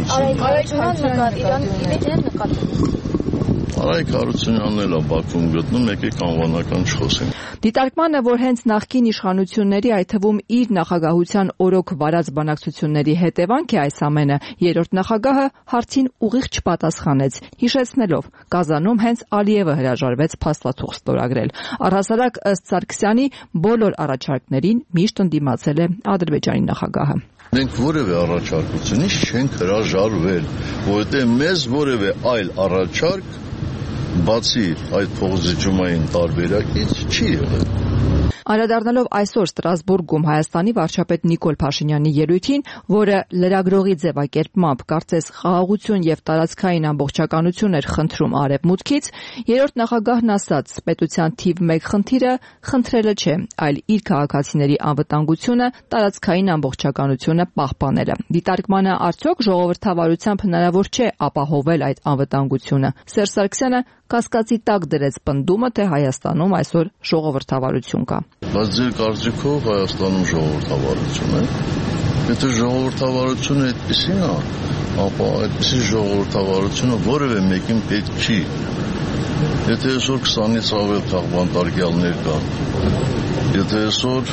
իշխանությունները։ Արայք Հարությունյանն էլ է Բաքվում գտնում, եկեք անվանական չխոսենք։ Դիտարկման է, որ հենց նախկին իշխանությունների, այդ թվում իր նախագահության օրոք վարած բանակցությունների հետևանք է այս ամենը, երրորդ նախագահը հարցին ուղիղ չպատասխանեց, հիշեցնելով, Կազանում հենց Ալիևը հրաժարվեց փաստաթուղթ ստորագրել։ Առհասարակ ըստ Սարգսյանի բոլոր առաջարկներին միշտ ընդդիմացել է Ադրբեջանի նախագահը։ Մենք որևէ առաջարկությունից չենք հրաժարվել, որովհետև մեզ որևէ այլ առաջարկ բացի այդ փոխզիջումային տարբերակից չի եղել։ Անդրադառնալով այսօր Ստրասբուրգում Հայաստանի վարչապետ Նիկոլ Փաշինյանի ելույթին, որը լրագրողի ձևակերպմամբ կարծես խաղաղություն եւ տարածքային ամբողջականություն էր խնդրում Արևմուտքից, երրորդ նախագահն ասաց, պետության թիվ 1 խնդիրը խնդրելը չէ, այլ իր քաղաքացիների անվտանգությունը, տարածքային ամբողջականությունը պահպանելը։ Դիտարկմանը արդյոք ժողովրդավարությամբ հնարավոր չէ ապահովել այդ անվտանգությունը։ Սերժ Սարգսյանը կասկածի տակ դրեց պնդումը, թե Հայաստանում այսօր ժողովրդավարություն կա։ Բայց ձեր կարծիքով Հայաստանում ժողովրդավարություն է։ Եթե ժողովրդավարությունը այդպեսին է, ապա այդպեսի ժողովրդավարությունը որևէ մեկին պետք չի։ Եթե այսօր 20-ից ավել քաղբանտարկյալներ կան, եթե այսօր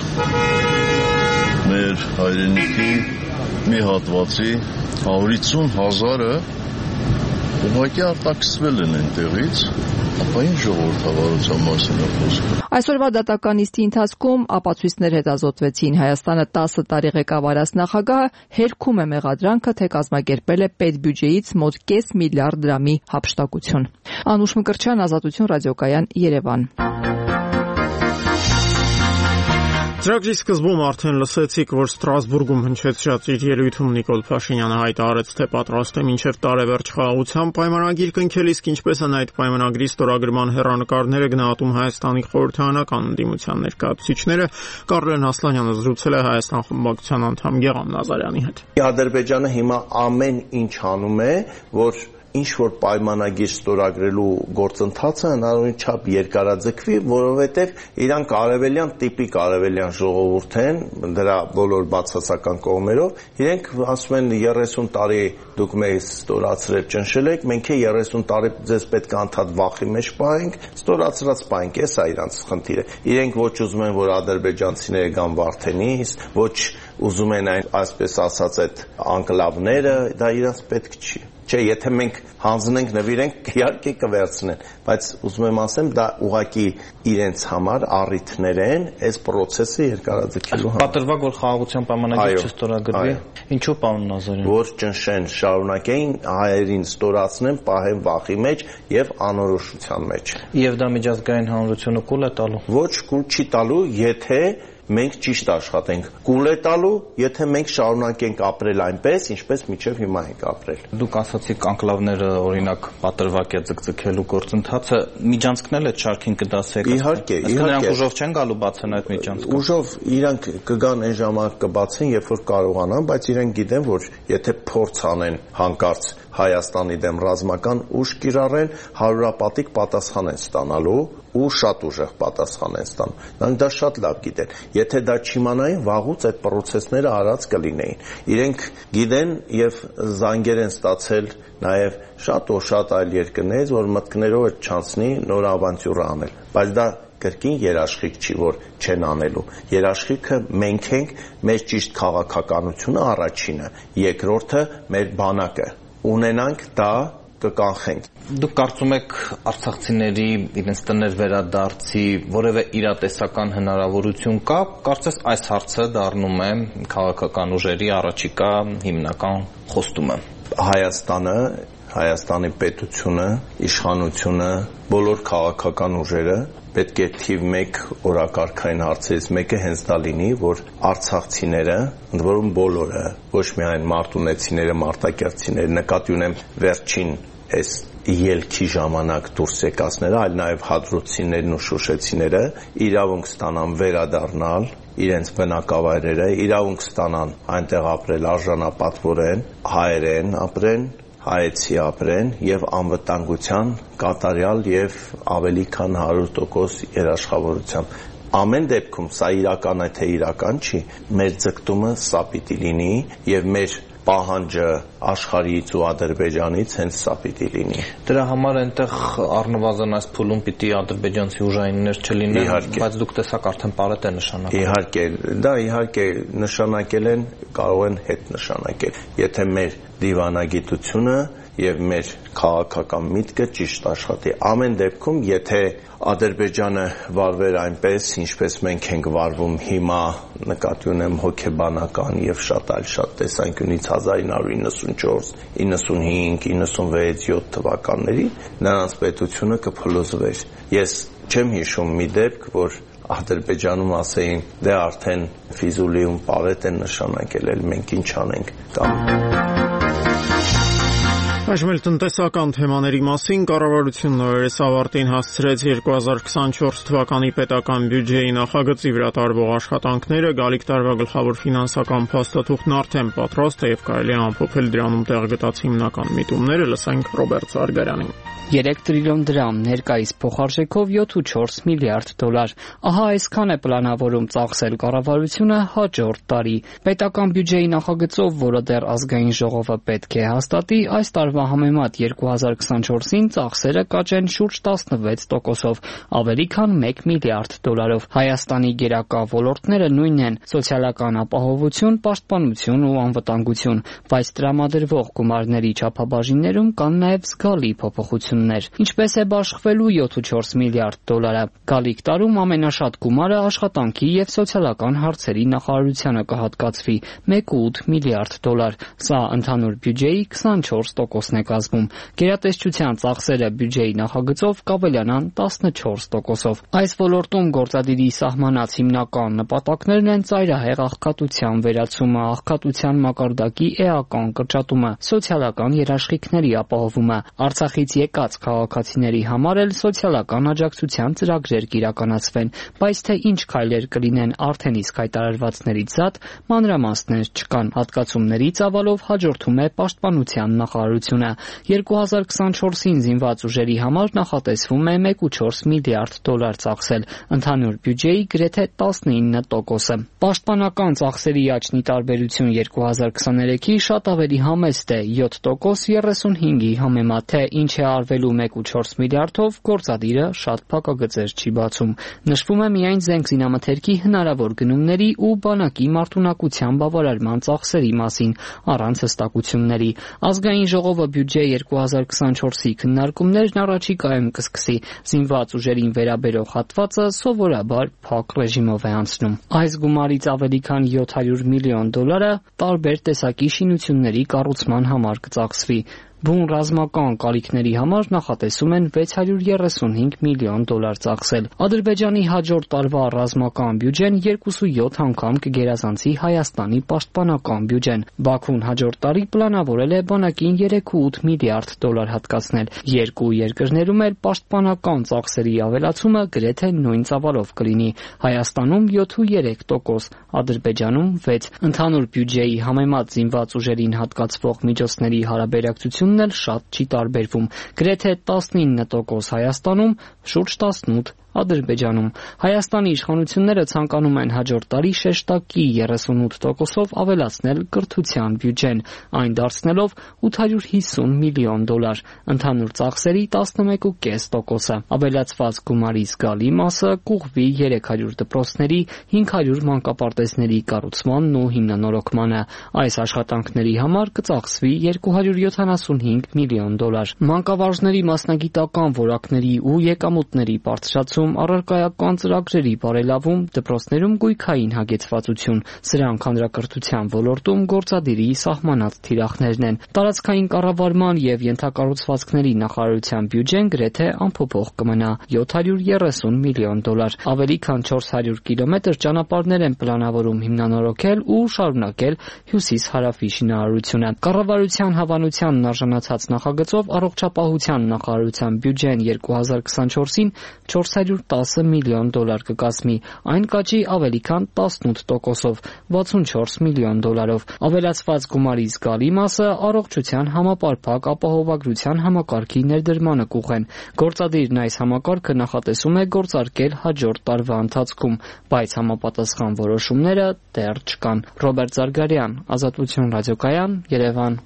մեր հայրենիքի մի հատվածի 150,000-ը ուղղակի արտաքսվել են այնտեղից, ապա ինչ ժողովրդավարության մասին է խոսքը։ Այսօրվա դատական նիստի ընթացքում ապացույցներ հետազոտվեցին։ Հայաստանը 10 տարի ղեկավարած նախագահը հերքում է մեղադրանքը, թե կազմակերպել է պետբյուջեից մոտ 5 միլիարդ դրամի հափշտակություն։ Անուշ Մկրտչյան, Ազատություն ռադիոկայան, Երևան։ Ծրագրի սկզբում արդեն լսեցիք, որ Ստրասբուրգում հնչեցրած իր ելույթում Նիկոլ Փաշինյանը հայտարարեց, թե պատրաստ է մինչև տարեվերջ խաղաղության պայմանագիր կնքել, իսկ ինչպես են այդ պայմանագրի ստորագրման հեռանկարները գնահատում Հայաստանի խորհրդարանական ընդդիմության ներկայացուցիչները, Կարլեն Ասլանյանը զրուցել է Հայաստան խմբակցության անդամ Գեղամ Նազարյանի հետ։ Ադրբեջանը հիմա ամեն ինչ անում է, որ ինչ որ պայմանագիր ստորագրելու գործընթացը հնարավորին չափ երկարաձգվի, որովհետև իրանք արևելյան տիպիկ արևելյան ժողովուրդ են, դրա բոլոր բացասական կողմերով, իրենք ասում են 30 տարի դուք մեզ ստորացրել ճնշել եք, մենք 30 տարի ձեզ պետք է անդադ վախի մեջ պահենք, ստորացրած պահենք, էս է իրանց խնդիրը։ Իրենք ոչ ուզում են, որ ադրբեջանցիները գան Վարդենիս, ոչ ուզում են այսպես ասած այդ անկլավները, դա իրանց պետք չի։ Չէ, եթե մենք հանձնենք, նվիրենք, իհարկե կվերցնեն, բայց ուզում եմ ասեմ, դա ուղղակի իրենց համար առիթներ են այս process-ը երկարաձգելու համար։ Պատրվակ, որ խաղաղության պայմանագիր չստորագրվի, ինչու պարոն Նազարյան։ Որ ճնշեն, շարունակեն հայերին ստորացնեն, պահեն վախի մեջ եւ անորոշության մեջ։ Եվ դա միջազգային հանրությունը կուլ է տալու։ Ոչ, կուլ չի տալու, եթե մենք ճիշտ աշխատենք։ Կուլ է տալու, եթե մենք շարունակենք ապրել այնպես, ինչպես մինչև հիմա ենք ապրել։ Դուք ասացիք անկլավները օրինակ պատրվակ է ձգձգելու գործընթացը, միջանցքն էլ շարքին կդասեք։ Իհարկե, նրանք ուժով չեն գալու բացեն այդ միջանցքը։ Ուժով իրանք կգան այն ժամանակ կբացեն, երբ որ կարողանան, բայց իրանք գիտեն, որ եթե փորձ անեն հանկարծ Հայաստանի դեմ ռազմական ուժ կիրառեն, հարյուրապատիկ պատասխան են ստանալու ու շատ ուժեղ պատասխան են ստանում։ Նրանք դա շատ լավ գիտեն։ Եթե դա չիմանային, վաղուց այդ process-ները արած կլինեին։ Իրենք գիտեն եւ զանգեր են ստացել նաեւ շատ այլ երկրներից, որ մտքներով չանցնի նոր ավանտյուր անել։ Բայց դա կրկին երաշխիք չի, որ չեն անելու։ Երաշխիքը մենք ենք, մեր ճիշտ քաղաքականությունը առաջինը, երկրորդը մեր բանակը։ Ունենանք դա կկանխենք։ Դուք կարծում եք արցախցիների իրենց տներ վերադարձի որևէ իրատեսական հնարավորություն կա? Կարծես այս հարցը դառնում է քաղաքական ուժերի առաջիկա հիմնական խոստումը։ Հայաստանի պետությունը, իշխանությունը, բոլոր քաղաքական ուժերը պետք է թիվ 1 օրակարգային հարցերից մեկը հենց դա լինի, որ արցախցիները, ընդ որում բոլորը, ոչ միայն մարտունեցիները, մարտակերտցիները, նկատի ունեմ վերջին այս ելքի ժամանակ դուրս եկածները, այլ նաև հադրութցիներն ու շուշեցիները իրավունք ստանան վերադառնալ իրենց բնակավայրերը, իրավունք ստանան այնտեղ ապրել արժանապատվորեն, հայերեն ապրեն, հայեցի ապրեն եւ անվտանգության կատարյալ եւ ավելի քան 100% երաշխավորությամբ։ Ամեն դեպքում սա իրական է թե իրական չի, մեր ձգտումը սա պիտի լինի եւ մեր պահանջը աշխարհից ու Ադրբեջանից հենց սա պիտի լինի։ Դրա համար այնտեղ առնվազն այս փուլում պիտի ադրբեջանցի ուժայիններ չլինեն, բայց դուք տեսակ արդեն պարետ է նշանակել։ Իհարկե, դա իհարկե նշանակել են, կարող են հետ նշանակել։ Եթե մեր դիվանագիտությունը եւ մեր քաղաքական միտքը ճիշտ աշխատի։ Ամեն դեպքում, եթե Ադրբեջանը վարվեր այնպես, ինչպես մենք ենք վարվում հիմա, նկատի ունեմ հոգեբանական եւ շատ տեսանկյունից 1994, 95, 96, 7 թվականների, նրանց պետությունը կփլուզվեր։ Ես չեմ հիշում մի դեպք, որ Ադրբեջանում ասեին, դե արդեն Ֆիզուլիում պարետ են նշանակել, մենք ինչ անենք կամ Այժմ տնտեսական թեմաների մասին կառավարությունն օրերս ավարտին հասցրեց 2024 թվականի պետական բյուջեի նախագծի վրա տարվող աշխատանքները, գալիք տարվա գլխավոր ֆինանսական փաստաթուղթն արդեն պատրաստ է եւ կարելի է ամփոփել դրանում տեղ գտած հիմնական միտումները, լսենք Ռոբերտ Սարգարյանին։ 3 տրիլիոն դրամ, ներկայիս փոխարժեքով 7.4 միլիարդ դոլար։ Ահա այսքան է պլանավորում ծախսել կառավարությունը հաջորդ տարի։ Պետական բյուջեի նախագծով, որը դեռ ազգային ժողովը պետք է հաստատի, այս տարվա համեմատ 2024-ին ծախսերը կաճեն շուրջ 16%-ով, ավելի քան 1 միլիարդ դոլարով։ Հայաստանի գերակա ոլորտները նույնն են՝ սոցիալական ապահովություն, պաշտպանություն ու անվտանգություն, բայց տրամադրվող գումարների չափաբաժիններում կան նաև զգալի փոփոխություններ։ Ինչպես է բաշխվելու 7.4 միլիարդ դոլարը։ Գալիք տարում ամենաշատ գումարը աշխատանքի եւ սոցիալական հարցերի նախարարությանը կհատկացվի՝ 1.8 միլիարդ դոլար։ Սա ընդհանուր բյուջեի 24%-ն է կազմում։ Գերատեսչության ծախսերը բյուջեի նախագծով կավելանան 14%-ով։ Այս ոլորտում գործադիրի սահմանած հիմնական նպատակներն են ծայրահեղ աղքատության վերացումը, աղքատության մակարդակի էական կրճատումը, սոցիալական երաշխիքների ապահովումը, Արցախից եկած քաղաքացիների համար էլ սոցիալական աջակցության ծրագրեր կիրականացվեն, բայց թե ինչ քայլեր կլինեն արդեն իսկ հայտարարվածներից զատ, մանրամասներ չկան։ Հատկացումների ծավալով հաջորդում է պաշտպանության նախարարությունը։ 2024-ին զինված ուժերի համար նախատեսվում է 1.4 միլիարդ դոլար ծախսել, ընդհանուր բյուջեի գրեթե 19%-ը։ Պաշտպանական ծախսերի աճն ի տարբերություն 2023-ի շատ ավելի համեստ է՝ 7% 35-ի համեմատ, թե ինչ է արվելու 1.4 միլիարդով, գործադիրը շատ փակագծեր չի բացում։ Նշվում է միայն զենք զինամթերքի հնարավոր գնումների ու բանակի մարտունակության բավարարման ծախսերի մասին, առանց հստակությունների։ Ազգային ժողովը բյուջե 2024-ի քննարկումներն առաջիկայում կսկսի։ Զինված ուժերին վերաբերող հատվածը սովորաբար փակ ռեժիմով է անցնում։ Այս գումարից ավելի քան 700 միլիոն դոլարը տարբեր տեսակի շինությունների կառուցման համար կծախսվի։ Բուն ռազմական կարիքների համար նախատեսում են 635 միլիոն դոլար ծախսել։ Ադրբեջանի հաջորդ տարվա ռազմական բյուջեն 2.7 անգամ կգերազանցի Հայաստանի պաշտպանական բյուջեն։ Բաքուն հաջորդ տարի պլանավորել է բանակին 3.8 միլիարդ դոլար հատկացնել։ Երկու երկրներում էլ պաշտպանական ծախսերի ավելացումը գրեթե նույն ծավալով կլինի։ Հայաստանում 7.3%, Ադրբեջանում 6%։ Ընդհանուր բյուջեի համեմատ զինված ուժերին հատկացվող միջոցների հարաբերակցությունն էլ շատ չի տարբերվում։ Գրեթե 19% Հայաստանում, շուրջ 18% Ադրբեջանում։ Հայաստանի իշխանությունները ցանկանում են հաջորդ տարի շեշտակի 38%-ով ավելացնել կրթության բյուջեն, այն դարձնելով $850 միլիոն, ընդհանուր ծախսերի 11.5%-ը։ Ավելացված գումարի զգալի մասը կուղղվի 300 դպրոցների, 500 մանկապարտեզների կառուցմանն ու հիմնանորոգմանը։ Այս աշխատանքների համար կծախսվի $275 միլիոն։ Մանկավարժների մասնագիտական որակների ու եկամուտների բարձրացում, առարկայական ծրագրերի բարելավում, դպրոցներում գույքային հագեցվածություն, սրանք հանրակրթության ոլորտում գործադիրի սահմանած թիրախներն են։ Տարածքային կառավարման եւ ենթակառուցվածքների նախարարության բյուջեն գրեթե անփոփոխ կմնա $730 միլիոն։ Ավելի քան 400 կիլոմետր ճանապարհներ են պլանավորում հիմնանորոգել ու շարունակել հյուսիս-հարավի շինարարությունը։ Կառավարության հավանությանն արժանացած նախագծով առողջապահության նախարարության բյուջեն 2024-ին $410 միլիոն կկազմի, այն կաճի ավելի քան 18%-ով, $64 միլիոն։ Ավելացված գումարի զգալի մասը առողջության համապարփակ ապահովագրության համակարգի ներդրմանը կուղղեն։ Գործադիրն այս համակարգը նախատեսում է գործարկել հաջորդ տարվա ընթացքում, բայց համապատասխան որոշումները դեռ չկան։ Ռոբերտ Զարգարյան, Ազատություն ռադիոկայան, Երևան։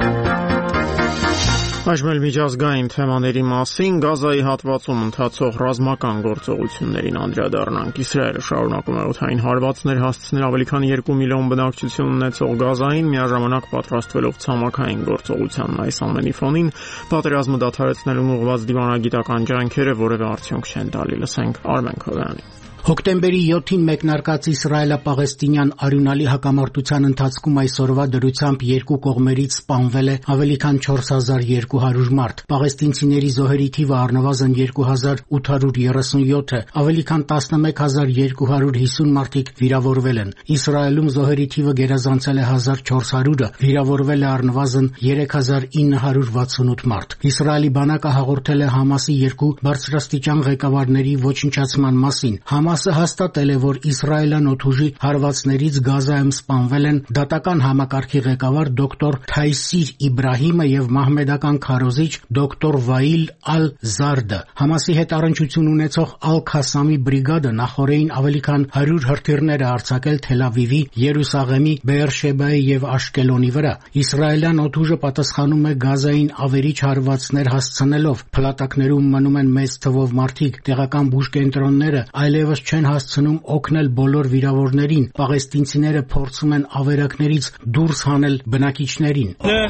Այժմ էլ միջազգային թեմաների մասին Գազայի հատվածում ընթացող ռազմական գործողություններին անդրադառնանք։ Իսրայելը շարունակում է օդային հարվածներ հասցնել ավելի քան 2 միլիոն բնակչություն ունեցող Գազային, միաժամանակ պատրաստվելով ցամաքային գործողությանն։ Այս ամենի ֆոնին պատերազմը դադարեցնելուն ուղղված դիվանագիտական ջանքերը որևէ արդյունք չեն տալի։ Լսենք Արմեն Քոյանի։ Հոկտեմբերի 7-ին մեկնարկած Իսրայելա-Պաղեստինյան արյունալի հակամարտության ընթացքում այսօրվա դրությամբ երկու կողմերից սպանվել է ավելի քան 4200 մարդ։ Պաղեստինցիների զոհերի թիվը առնվազն 2837-ը, ավելի քան 11250 մարդիկ վիրավորվել են։ Իսրայելում զոհերի թիվը գերազանցել է 1400-ը, վիրավորվել է առնվազն 3968 մարդ։ Իսրայելի բանակը հաղորդել է Համասի երկու բարձրաստիճան ղեկավարների ոչնչացման մասին։ Համասը հաստատել է, որ Իսրայելյան օդուժի հարվածներից Գազայում սպանվել են դատական համակարգի ղեկավար դոկտոր Թայսիր Իբրահիմը եւ մահմեդական քարոզիչ դոկտոր Վայիլ Ալ-Զարդը։ Համասի հետ առնչություն ունեցող Ալ-Քասամի բրիգադը նախորդին ավելի քան 100 հրթիռներ է արձակել Թել Ավիվի, Երուսաղեմի, Բեերշեբայի եւ Աշկելոնի վրա։ Իսրայելյան օդուժը պատասխանում է Գազային ավերիչ հարվածներ հասցնելով։ Փլատակներում մնում են մեծ թվով մարդիկ, տեղական բուժկենտրոնները այլևս չեն հասցնում օգնել բոլոր վիրավորներին։ Պաղեստինցիները փորձում են ավերակներից դուրս հանել բնակիչներին։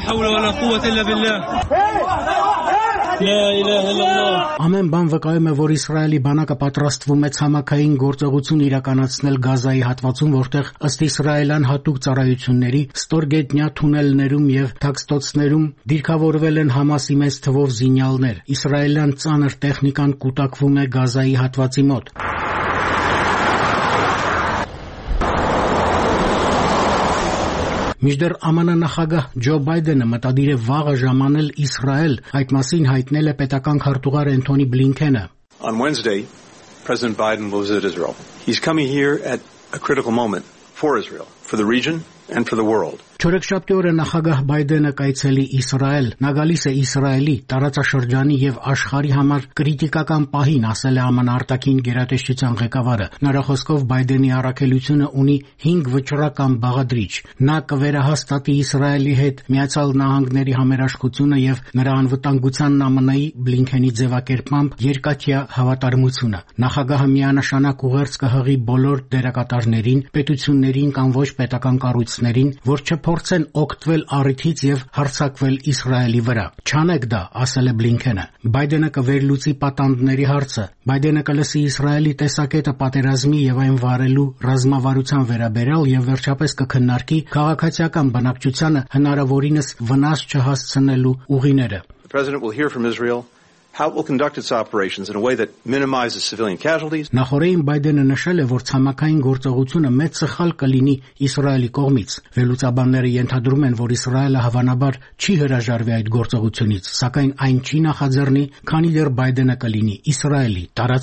Ամեն բան վկայում է, որ Իսրայելի բանակը պատրաստվում է ցամաքային գործողություն իրականացնել Գազայի հատվածում, որտեղ ըստ իսրայելյան հատուկ ծառայությունների ստորգետնյա թունելներում եւ թաքստոցներում դիրքավորվել են Համասի մեծ թվով զինյալներ։ Իսրայելյան ծանր տեխնիկան կուտակվում է Գազայի հատվածի մոտ։ Մինչդեռ ԱՄՆ նախագահ Ջո Բայդենը մտադիր է վաղը ժամանել Իսրայել, այդ մասին հայտնել է պետական քարտուղար Էնթոնի Բլինքենը։ On Wednesday, President Biden will visit Israel. He's coming here at a critical moment for Israel, for the region and for the world. Չորեքշաբթի օրը նախագահ Բայդենը կայցելի Իսրայել, նա գալիս է Իսրայելի, տարածաշրջանի եւ աշխարհի համար կրիտիկական պահին, ասել է ԱՄՆ արտաքին գերատեսչության ղեկավարը։ Նրա խոսքով Բայդենի առաքելությունը ունի 5 վճռական բաղադրիչ։ Նա կվերահաստատի Իսրայելի հետ Միացյալ Նահանգների համերաշխությունը եւ նրա անվտանգությանն ԱՄՆ-ի Բլինքենի ձևակերպմամբ երկաթյա հավատարմությունը։ Նախագահը միանշանակ ուղերձ կհղի բոլոր դերակատարներին, պետություններին կամ ոչ պետական կառույցներին, որ չփորձեն օգտվել առիթից եւ հարձակվել Իսրայելի վրա։ Չանեք դա, ասել է Բլինքենը։ Բայդենը կվերլուծի պատանդների հարցը։ Բայդենը կլսի Իսրայելի տեսակետը պատերազմի եւ այն վարելու ռազմավարության վերաբերյալ եւ վերջապես կքննարկի քաղաքացիական բնակչությանը հնարավորինս վնաս չհասցնելու ուղիները։ The president will hear from Israel how it will conduct its operations in a way that minimizes civilian casualties. Նախորդին Բայդենը նշել է, որ ցամաքային գործողությունը մեծ սխալ կլինի Իսրայելի կողմից։ Վերլուծաբանները ենթադրում են, որ Իսրայելը հավանաբար չի հրաժարվի այդ գործողությունից, սակայն այն չի նախաձեռնի, քանի դեռ Բայդենը կլինի Իսրայելի տարածքում։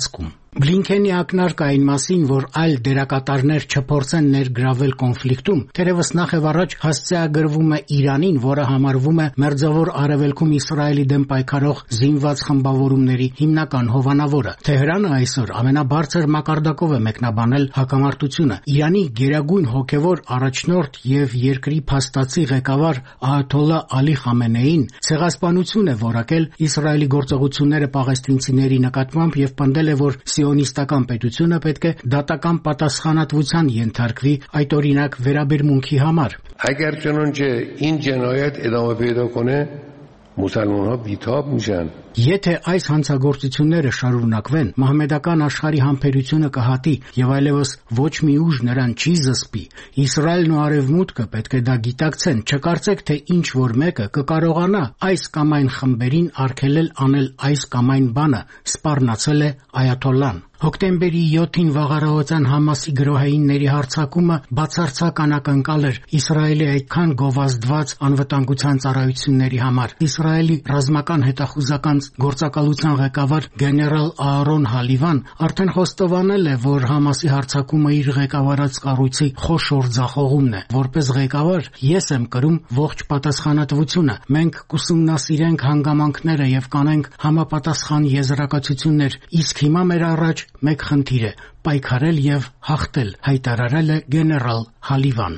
Բլինքենի ակնարկը այն մասին, որ այլ դերակատարներ չփորձեն ներգրավել կոնֆլիկտում, թերևս նախ եւ առաջ հասցեագրվում է Իրանին, որը համարվում է Մերձավոր Արևելքում Իսրայելի դեմ պայքարող զինված խմբավորումների հիմնական հովանավորը։ Թեհրանը այսօր ամենաբարձր մակարդակով է մեկնաբանել հակամարտությունը։ Իրանի գերագույն հոգևոր առաջնորդ եւ երկրի փաստացի ղեկավար Այաթոլլա Ալի Խամենեին ցեղասպանություն է որակել Իսրայելի գործողությունները պաղեստինցիների նկատմամբ եւ պնդել է, որ սիոնիստական պետությունը պետք է դատական պատասխանատվության ենթարկվի այդ օրինակ վերաբերմունքի համար։ Agar chunonche in jinoyat edame peyda kone musalmanha bitاب mishan Եթե այս հանցագործությունները շարունակվեն, մահմեդական աշխարհի համբերությունը կհատի եւ այլևս ոչ մի ուժ նրան չի զսպի։ Իսրայելն ու Արևմուտքը պետք է դա գիտակցեն, չկարծեք թե ինչ որ մեկը կկարողանա այս կամ այն խմբերին արգելել անել այս կամ այն բանը, սպառնացել է Այաթոլլան։ Հոկտեմբերի 7-ին վաղարահոծան Համասի գրոհայինների հարձակումը բացարձակ անակնկալ էր Իսրայելի այդքան գովազդված անվտանգության ծառայությունների համար։ Իսրայելի ռազմական հետախուզական գործակալության ղեկավար գեներալ Аарոն Հալիվան արդեն խոստովանել է, որ Համասի հարձակումը իր ղեկավարած կառույցի խոշոր ձախողումն է։ Որպես ղեկավար ես եմ կրում ողջ պատասխանատվությունը։ Մենք կուսումնասիրենք հանգամանքները եւ կանենք համապատասխան եզրակացություններ, իսկ հիմա մեր առաջ մեկ խնդիր է՝ պայքարել եւ հաղթել, հայտարարել է գեներալ Հալիվան։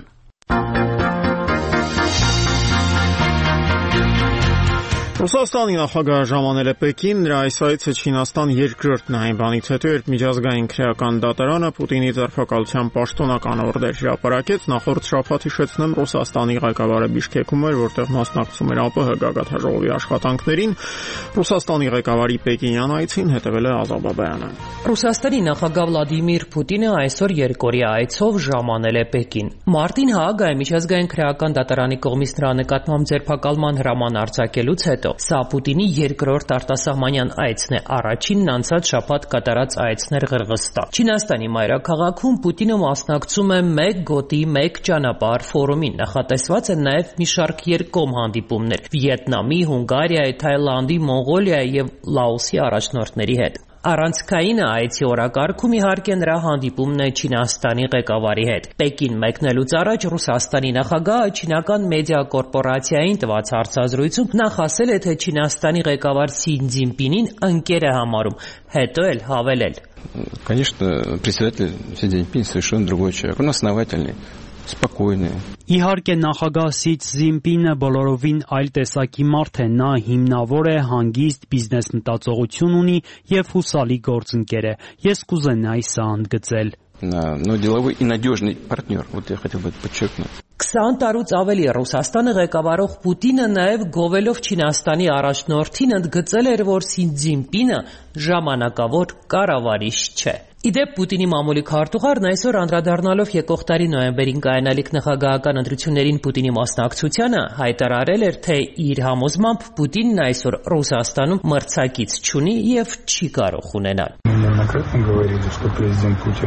Ռուսաստանի նախագահը ժամանել է Պեկին, նրա այս այցը Չինաստան երկրորդն այն բանից հետո, երբ միջազգային քրեական դատարանը Պուտինի ձերբակալության պաշտոնական օրդեր հրապարակեց, նախորդ շաբաթ հիշեցնեմ Ռուսաստանի ղեկավարը Բիշկեքում էր, որտեղ մասնակցում էր ԱՊՀ գագաթնաժողովի աշխատանքներին։ Ռուսաստանի ղեկավարի Պեկինյան այցին հետևել է Ազատ Բաբայանը։ Ռուսաստանի նախագահ Վլադիմիր Պուտինը այսօր երկօրյա այցով ժամանել է Պեկին։ Մարտին Հաագայի միջազգային քրեական դատարանի կողմից նրա նկատմամբ ձերբակալման հրաման արձակելուց հետո Սա Պուտինի երկրորդ արտասահմանյան այցն է, առաջինն անցած շաբաթ կատարած այցն էր Ղրղստան։ Չինաստանի մայրաքաղաքում Պուտինը մասնակցում է «Մեկ գոտի, մեկ ճանապարհ» ֆորումին, նախատեսված են նաև մի շարք երկկողմ հանդիպումներ Վիետնամի, Հունգարիայի, Թայլանդի, Մոնղոլիայի եւ Լաոսի առաջնորդների հետ։ Առանցքայինը այցի օրակարգում իհարկե նրա հանդիպումն է Չինաստանի ղեկավարի հետ։ Պեկին մեկնելուց առաջ Ռուսաստանի նախագահը չինական մեդիա կորպորացիային տված հարցազրույցում նախ ասել է, թե Չինաստանի ղեկավար Սի Ցզինպինին ընկեր է համարում, հետո էլ հավելել. Конечно, председатель Си Цзиньпин совершенно другой человек, он основательный. Спокойный. Իհարկե նախագահ Սի Ցզինպինը բոլորովին այլ տեսակի մարդ է, նա հիմնավոր է, հանգիստ բիզնես մտածողություն ունի եւ հուսալի գործընկեր է։ Ես կուզենայի սա ընդգծել։ Но деловой и надежный партнер. Вот я хотел бы это подчеркнуть. 20 տարուց ավելի Ռուսաստանը ղեկավարող Պուտինը նաև գովելով Չինաստանի առաջնորդին ընդգծել էր, որ Սի Ցզինպինը ժամանակավոր կառավարիչ չէ։ Իդեպ Պուտինի մամուլի քարտուղարն այսօր անդրադառնալով եկող տարի նոյեմբերին կայանալիք նախագահական ընտրություններին Պուտինի մասնակցությանը հայտարարել էր, թե իր համոզմամբ Պուտինն այսօր Ռուսաստանում մրցակից չունի եւ չի կարող ունենալ։ Неоднократно говорили, что президент Путин,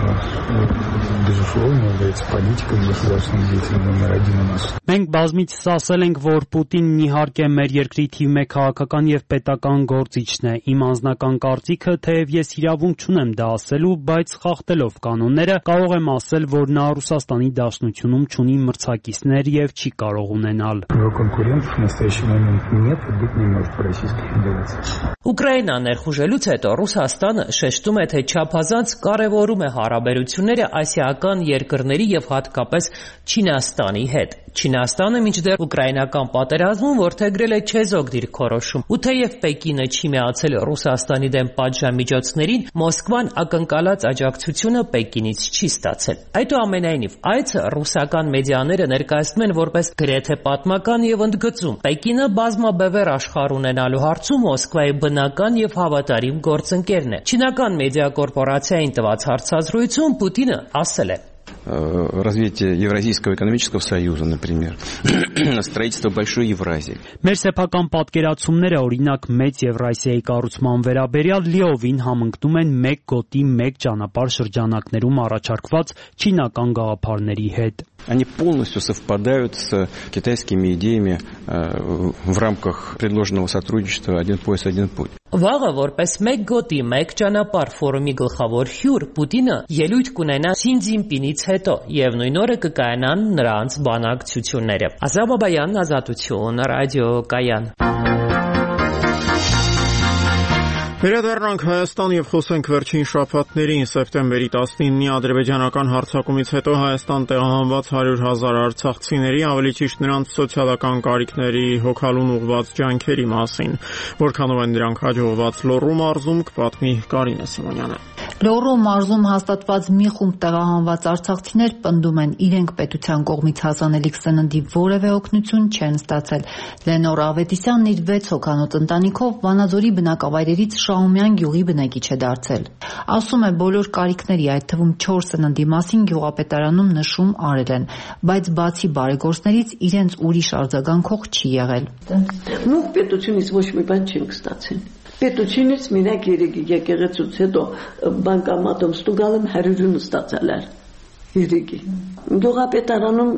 безусловно, является политиком, государственным деятелем номер один у нас. Մենք բազմիցս ասել ենք, որ Պուտինն իհարկե մեր երկրի թիվ 1 քաղաքական եւ պետական գործիչն է։ Իմ անձնական կարծիքը, թեև ես իրավունք չունեմ դա ասելու, բայց խախտելով կանոնները կարող եմ ասել, որ նա Ռուսաստանի Դաշնությունում չունի մրցակիցներ եւ չի կարող ունենալ։ Конкурентов в настоящий момент нет и быть не может в Российской Федерации. Ուկրաինան ներխուժելուց հետո Ռուսաստանը շեշտում է, թե չափազանց կարևորում է հարաբերությունները ասիական երկրների եւ հատկապես Չինաստանի հետ։ Չինաստանը մինչդեռ ուկրաինական պատերազմում որդեգրել է չեզոք դիրքորոշում, ու թեև Պեկինը չի միացել Ռուսաստանի դեմ պատժամիջոցներին, Մոսկվան ակնկալած աջակցությունը Պեկինից չի ստացել։ Այդուամենայնիվ, այցը ռուսական մեդիաները ներկայացնում են որպես գրեթե պատմական եւ ընդգծում։ Պեկինը բազմաբևեռ աշխարհ ունենալու հարցում Մոսկվայի բնական եւ հավատարիմ գործընկերն է։ Չինական մեդիա կորպորացիային տված հարցազրույցում Պուտինը ասել է. Развитие Евразийского экономического союза, например, строительство большой Евразии. Մեր սեփական պատկերացումները, օրինակ, մեծ Եվրասիայի կառուցման վերաբերյալ լիովին համընկնում են մեկ գոտի, մեկ ճանապարհ շրջանակներում առաջարկված չինական գաղափարների հետ։ они полностью совпадают с китайскими идеями в рамках предложенного сотрудничества «Один пояс, один путь». Վաղը որպես մեկ գոտի, մեկ ճանապարհ ֆորումի գլխավոր հյուր Պուտինը ելույթ կունենա Սին Ցզինպինից հետո եւ նույն օրը կկայանան նրանց բանակցությունները։ Ազատ Բաբայան, Ազատություն, ռադիո Կայան։ Վերադառնանք Հայաստան եւ խոսենք վերջին շաբաթներին սեպտեմբերի 19-ի ադրբեջանական հարձակումից հետո Հայաստան տեղահանված 100,000 արցախցիների, ավելի ճիշտ նրանց սոցիալական կարիքների հոգալուն ուղղված ջանքերի մասին, որքանով են նրանք հաջողված Լոռու մարզում, կպատմի Կարինե Սիմոնյանը։ Լոռու մարզում հաստատված մի խումբ տեղահանված արցախցիներ պնդում են, իրենք պետության կողմից հասանելիք սննդի որևէ օգնություն չեն ստացել։ Լենոր Ավետիսյանն իր 6 հոգանոց ընտանիքով Վանաձորի բնակավայրերից Շահումյան գյուղի բնակիչ է դարձել։ Ասում է, բոլոր կարիքների, այդ թվում 4 սննդի մասին գյուղապետարանում նշում արել են, բայց բացի բարեգործներից իրենց ուրիշ արձագանքող չի եղել։ Նույն պետությունից ոչ մի բան չենք ստացել։ Պետությունից մենակ եկեղեցուց հետո բանկամատում ստուգալում 100 ստացել էր երեգի։ Գյուղապետարանում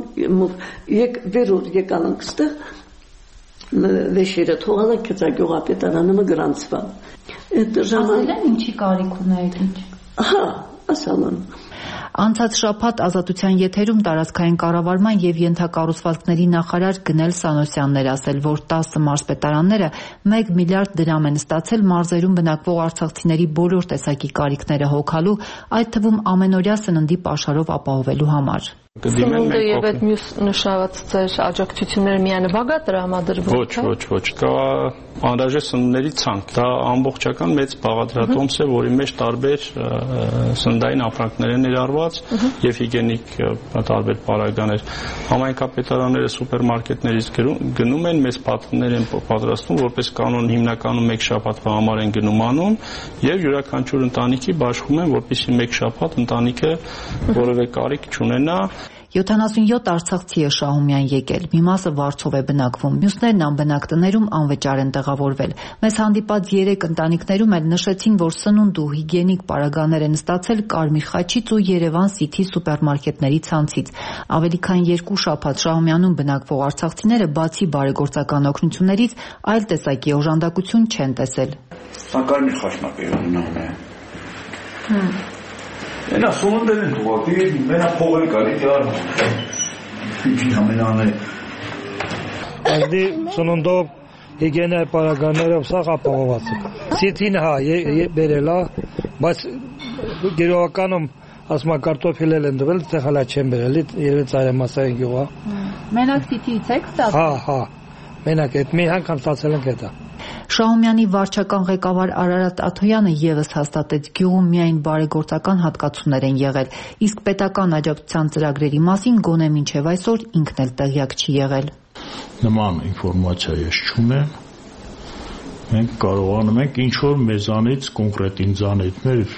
վերոր եկալանք ստեղ վեշերը թողալը կծա գյուղապետարանը գրանցվա։ Այդ ժամանակ ինչի կարիք ունեիք։ Հա, ասալն։ Անցած շաբաթ Ազատության եթերում տարածքային կառավարման եւ ենթակառուցվածքների նախարար Գնել Սանոսյանն էր ասել, որ 10 մարզպետարանները 1 միլիարդ դրամ են ստացել մարզերում բնակվող արցախցիների բոլոր տեսակի կարիքները հոգալու, այդ թվում ամենօրյա սննդի պաշարով ապահովելու համար։ Սնունդը եւ այդ մյուս նշված ձեր աջակցությունները միանվագ է տրամադրվում։ Ոչ, կա անհրաժեշտ սնունդների ցանկ։ Դա ամբողջական մեծ բաղադրատոմս է, որի մեջ տարբեր սննդային ապրանքներ են ներառված եւ հիգիենիկ տարբեր պարագաներ։ Համայնքապետարանները սուպերմարկետներից գնում են, մեծ պատումներ են պատրաստում, որպես կանոն հիմնականում 1 շաբաթվա համար են գնում անում եւ յուրաքանչյուր ընտանիքի բաշխում են, որպեսզի 1 շաբաթ ընտանիքը որևէ կարիք չունենա։ 77 արցախցի է Շահումյան եկել, մի մասը Վարչով է բնակվում, մյուսներն անբնակ տներում անվճար են տեղավորվել։ Մեզ հանդիպած 3 ընտանիքներում էլ նշեցին, որ սնունդ ու հիգիենիկ պարագաներ են ստացել Կարմիր խաչից ու Երևան City սուպերմարկետների ցանցից։ Ավելի քան 2 շաբաթ Շահումյանում բնակվող արցախցիները բացի բարեգործական օգնություններից այլ տեսակի օժանդակություն չեն տեսել։ Սա Կարմիր խաչն է։ Այնա սնունդեր են ուղղակի, մենա փողեր կարի դար։ Ինչի ամենան է։ Այսդի սնունդով հիգիենայի պարագաներով սաղ ապահոված է։ Սիթին հա բերել է, բայց գերովականում ասում է կարտոֆիլ են դվել, թե հալա չեն բերել, երևի ծայրամասային գյուղ է։ Մենակ Սիթիից եք ստացել։ Հա, մենակ այդ մի անգամ ստացել ենք դա։ Շահումյանի վարչական ղեկավար Արարատ Աթոյանը եւս հաստատեց գյուղում միայն բարեգործական հատկացումներ են եղել, իսկ պետական աջակցության ծրագրերի մասին գոնե մինչև այսօր ինքն էլ տեղյակ չի եղել։ Նման ինֆորմացիա ես չունեմ։ Մենք կարողանում ենք ինչ որ մեզանից կոնկրետ ինձանիթներ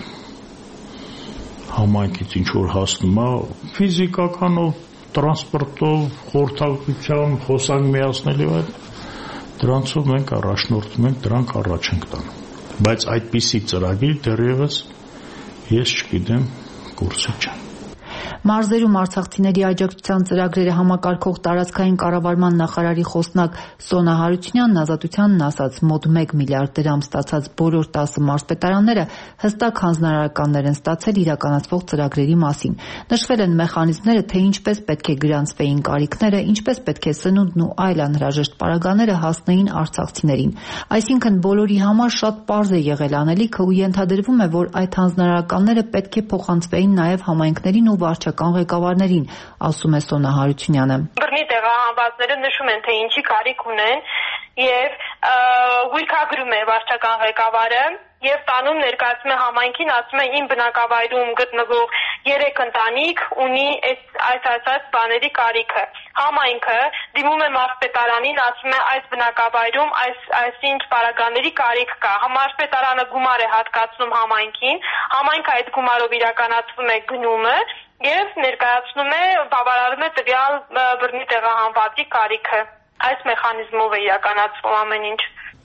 համայնքից ինչ որ հասնում է ֆիզիկականով, տրանսպորտով, խորհրդակցությամբ, խոսանք միացնել եւ այլն։ Դրանցով մենք առաջնորդում ենք, դրանք առաջ ենք տանում։ Բայց այդպիսի ծրագիր դեռևս ես չգիտեմ, գործի չեմ։ Մարզերում արցախցիների աջակցության ծրագրերը համակարգող տարածքային կառավարման նախարարի խոսնակ Սոնա Հարությունյանն Ազատությանն ասաց, մոտ 1 միլիարդ դրամ ստացած բոլոր 10 մարզպետարանները հստակ հանձնարարականներ են ստացել իրականացվող ծրագրերի մասին։ Նշվել են մեխանիզմները, թե ինչպես պետք է գրանցվեին կարիքները, ինչպես պետք է սնունդն ու այլ անհրաժեշտ պարագաները հասնեին արցախցիներին։ Այսինքն բոլորի համար շատ պարզ է եղել անելիքը ու ենթադրվում է, որ այդ հանձնարարականները պետք է փոխանցվեին նաև համայնքներին ու վարչական ղեկավարներին, ասում է Սոնա Հարությունյանը։ Բռնի տեղահանվածները նշում են, թե ինչի կարիք ունեն եւ հույքագրում է վարչական ղեկավարը եւ տանում ներկայացում է համայնքին, ասում է իմ բնակավայրում գտնվող 3 ընտանիք ունի այս բաների կարիքը։ Համայնքը դիմում է մարզպետարանին, ասում է այս բնակավայրում այսինչ պարագաների կարիք կա։ Մարզպետարանը գումար է հատկացնում համայնքին, համայնքը այդ գումարով իրականացվում է գնումը եւ ներկայացնում է, բավարարում է տվյալ բռնի տեղահանվածի կարիքը։ Այս մեխանիզմով է իրականացվում ամեն ինչ։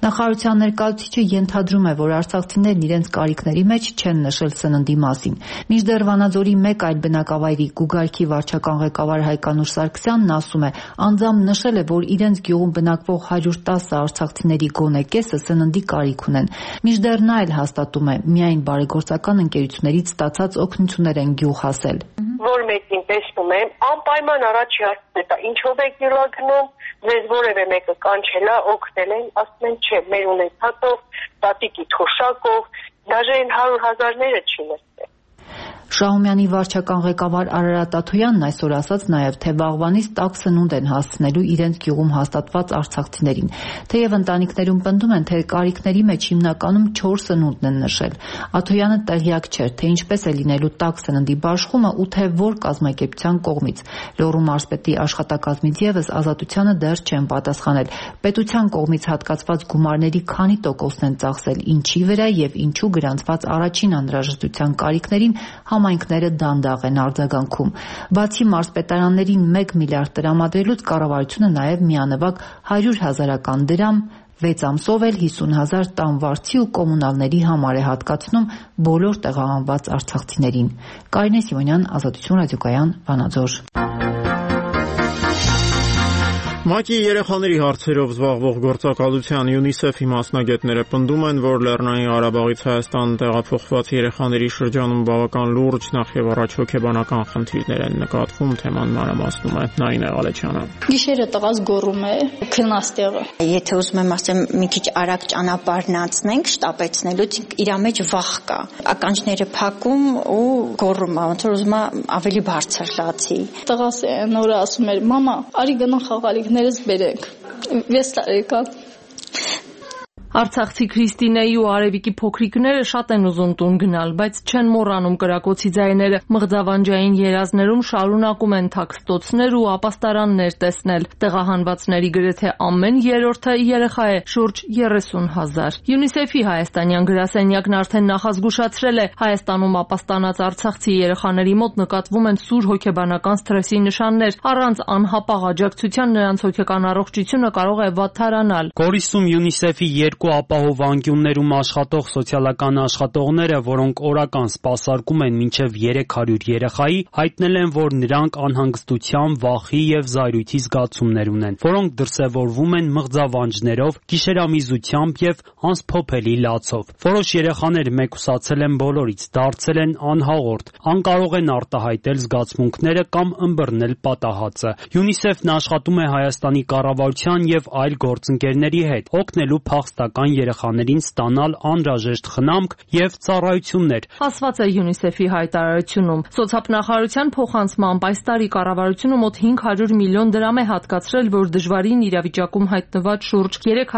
Նախարարության ներկայացուցիչը ենթադրում է, որ արցախցիներն իրենց կարիքների մեջ չեն նշել սննդի մասին։ Մինչդեռ Վանաձորի մեկ այլ բնակավայրի Գուգարքի վարչական ղեկավար Հայկանուր Սարգսյանն ասում է, անձամբ նշել է, որ իրենց գյուղում բնակվող 110 արցախցիների գոնե կեսը սննդի կարիք ունեն։ Մինչդեռ նա էլ հաստատում է, միայն բարեգործական ընկերություններից ստացած օգնություններ են գյուղ հասել։ Որ մեկին տեսնում եմ, անպայման առաջի հարցն է, ինչով եք գյուղագնում, ձեզ որևէ մեկը կանչել է, օգնել են, ասում են չէ, մեր ունեցածով, տատիկի թոշակով, դաժե այն 100,000-ները չի նստել։ Շահումյանի վարչական ղեկավար Արարատ Աթոյանն այսօր ասաց նաև, թե վաղվանից տաք սնունդ են հասցնելու իրենց գյուղում հաստատված արցախցիներին։ Թեև ընտանիքներում պնդում են, թե կարիքների մեջ հիմնականում 4 սնունդն են նշել։ Աթոյանը տեղյակ չէր, թե ինչպես է լինելու տաք սննդի բաշխումը ու թե որ կազմակերպության կողմից։ Լոռու մարզպետի աշխատակազմից ևս Ազատությանը դեռ չեն պատասխանել։ Պետության կողմից հատկացված գումարների քանի տոկոսն են ծախսել, ինչի վրա եւ ինչու գրանցված առաջին անհրաժեշտության կարիքներին համայնքները դանդաղ են արձագանքում։ Բացի մարզպետարաններին 1 միլիարդ տրամադրելուց կառավարությունը նաև միանվագ 100,000 դրամ 6 ամսով էլ 50,000 տան վարձի ու կոմունալների համար է հատկացնում բոլոր տեղահանված արցախցիներին։ Կարինե Սիմոնյան, Ազատություն ռադիոկայան, Վանաձոր։ ՄԱԿ-ի երեխաների հարցերով զբաղվող գործակալության UNICEF-ի մասնագետները պնդում են, որ Լեռնային Ղարաբաղից Հայաստան տեղափոխված երեխաների շրջանում բավական լուրջ նախ եւ առաջ հոգեբանական խնդիրներ են նկատվում, թեման մանրամասնում է Նայինե Ղալեչյանը։ Գիշերը տղաս գոռում է քնաստեղը։ Եթե ուզում եմ ասեմ, մի քիչ արագ ճանապարհն անցնենք շտապեցնելուց իր մեջ վախ կա։ Ականջները փակում ու գոռում է, ոնց որ ուզում է ավելի բարձր լացի։ Տղաս նորը ասում էր. «Մամա, արի գնանք խաղալիքներս բերենք»։ 6 տարեկան։ Արցախցի Քրիստինեի ու Արևիկի փոքրիկները շատ են ուզում տուն գնալ, բայց չեն մոռանում կրակոցի ձայները։ Մղձավանջային երազներում շարունակում են թաքստոցներ ու ապաստարաններ տեսնել։ Տեղահանվածների գրեթե ամեն երրորդը երեխա է, շուրջ 30,000։ UNICEF-ի հայաստանյան գրասենյակն արդեն նախազգուշացրել է, Հայաստանում ապաստանած արցախցի երեխաների մոտ նկատվում են սուր հոգեբանական սթրեսի նշաններ։ Առանց անհապաղ աջակցության նրանց հոգեկան առողջությունը կարող է վատթարանալ։ Գորիսում UNICEF-ի ապահով անկյուններում աշխատող սոցիալական աշխատողները, որոնք օրական սպասարկում են մինչև 300 երեխայի, հայտնել են, որ նրանք անհանգստության, վախի եւ զայրույթի զգացումներ ունեն, որոնք դրսևորվում են մղձավանջներով, գիշերամիզությամբ եւ անսփոփելի լացով։ Որոշ երեխաներ մեկուսացել են բոլորից, դարձել են անհաղորդ, անկարող են արտահայտել զգացմունքները կամ ըմբռնել պատահածը։ UNICEF-ն աշխատում է Հայաստանի կառավարության եւ այլ գործընկերների հետ, օգնելու փախստական երեխաներին ստանալ անհրաժեշտ խնամք եւ ծառայություններ, ասված է UNICEF-ի հայտարարությունում։ Սոցիալնախարարության փոխանցմամբ այս տարի կառավարությունը մոտ 500 միլիոն դրամ է հատկացրել, որ դժվարին իրավիճակում հայտնված շուրջ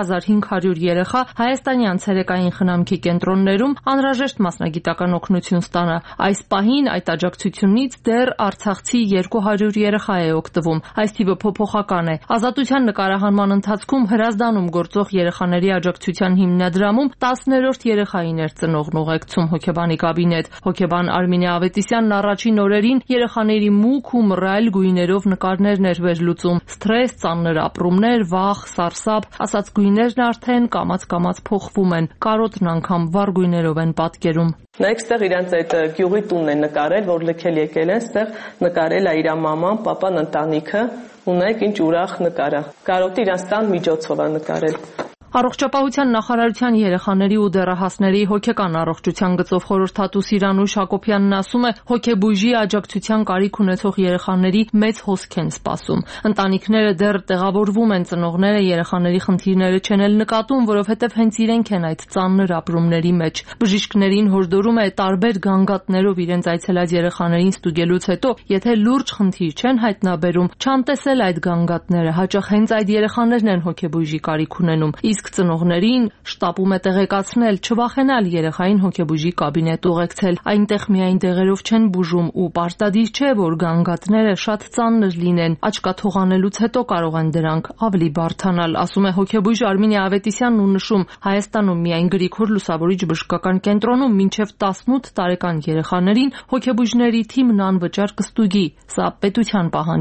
3500 երեխա հայաստանյան ցերեկային խնամքի կենտրոններում անհրաժեշտ մասնագիտական օգնություն ստանա։ Այս պահին այդ աջակցությունից դեռ արցախցի 200 երեխա է օգտվում։ Այս թիվը փոփոխական է։ Ազատության նկարահանման ընթացքում Հրազդանում գործող երեխաների աջակցության հիմնադրամում 10-րդ երեխային էր ծնողն ուղեկցում հոգեբանի կաբինետ։ Հոգեբան Արմինե Ավետիսյանն առաջին օրերին երեխաների մուգ ու մռայլ գույներով նկարներն էր վերլուծում։ Սթրես, ծանր ապրումներ, վախ, սարսափ, ասած գույներն արդեն կամաց-կամաց փոխվում են։ Կարոտն անգամ վառ գույներով են պատկերում։ Նայեք, ստեղ իրանց այդ գյուղի տունն են նկարել, որ լքել եկել են, ստեղ նկարել է իր մաման, papan ընտանիքը, ու նայեք ինչ ուրախ նկար է։ Կարոտը իրանց տան միջոցով է նկարել։ Առողջապահության նախարարության երեխաների ու դեռահասների հոգեկան առողջության գծով խորհրդատու Սիրանույշ Հակոբյանն ասում է, հոգեբույժի աջակցության կարիք ունեցող երեխաների մեծ հոսք են սպասում։ Ընտանիքները դեռ տեղավորվում են, ծնողները երեխաների խնդիրները չեն էլ նկատում, որովհետև հենց իրենք են այդ ծանր ապրումների մեջ։ Բժիշկներին հորդորում է տարբեր գանգատներով իրենց այցելած երեխաներին ստուգելուց հետո, եթե լուրջ խնդիր չեն հայտնաբերում, չանտեսել այդ գանգատները, հաճախ հենց այդ երեխաներն են հոգեբույժի կարիք ունենում։ Իսկ ծնողներին շտապում է տեղեկացնել, չվախենալ երեխային հոգեբույժի կաբինետ ուղեկցել։ Այնտեղ միայն դեղերով չեն բուժում ու պարտադիր չէ, որ գանգատները շատ ծանր լինեն։ Աչքա թողանելուց հետո կարող են դրանք ավելի բարդանալ, ասում է հոգեբույժ Արմինե Ավետիսյանն ու նշում, Հայաստանում միայն Գրիգոր Լուսավորիչ բժշկական կենտրոնում մինչև 18 տարեկան երեխաներին հոգեբույժների թիմն անվճար կստուգի։ Սա պետության պահանջն է։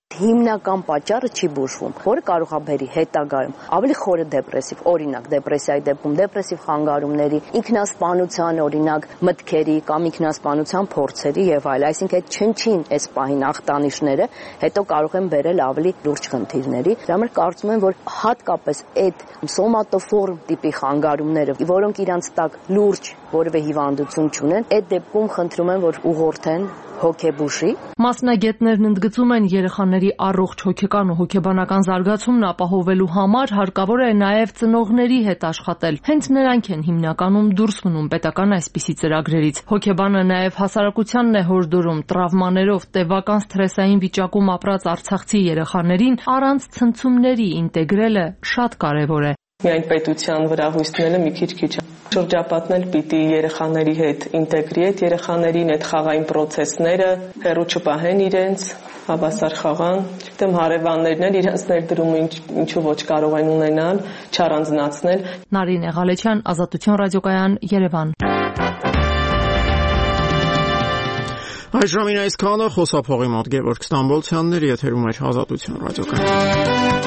Հիմնական պատճառը չի բուժվում, որը կարող է բերի հետագայում ավելի խորը դեպրեսիվ, օրինակ դեպրեսիայի դեպքում դեպրեսիվ խանգարումների, ինքնասպանության, օրինակ մտքերի կամ ինքնասպանության փորձերի եւ այլ, այսինքն այդ չնչին այս պահին ախտանիշները հետո կարող են բերել ավելի լուրջ խնդիրների։ Դրա համար կարծում եմ, որ հատկապես այդ սոմատոֆորմ տիպի խանգարումները, որոնք իրանց տակ լուրջ որևէ հիվանդություն չունեն, այդ դեպքում խնդրում եմ, որ ուղղորդեն հոգեբուժի։ Մասնագետներն ընդգծում են, երեխաների առողջ հոգեկան ու հոգեբանական զարգացումն ապահովելու համար հարկավոր է նաև ծնողների հետ աշխատել։ Հենց նրանք են հիմնականում դուրս մնում պետական այսպիսի ծրագրերից։ Հոգեբանը նաև հասարակությանն է հորդորում տրավմաներով տևական սթրեսային վիճակում ապրած արցախցի երեխաներին առանց ցնցումների ինտեգրելը շատ կարևոր է։ Միայն պետության վրա հույսները մի քիչ շրջապատնել պիտի երեխաների հետ ինտեգրի այդ երեխաներին, այդ խաղային պրոցեսները հեռու չպահեն իրենց, հավասար խաղան, չգիտեմ հարևաններն էլ իրենց ներդրումը ինչու ոչ կարող են ունենալ, չառանձնացնել։ Նարինե Ղալեչյան, Ազատություն ռադիոկայան, Երևան։ Այժմ այսքանը խոսափողի մոտ Գևորգ Ստամբոլցյանն էր, եթերում էր Ազատություն ռադիոկայանը։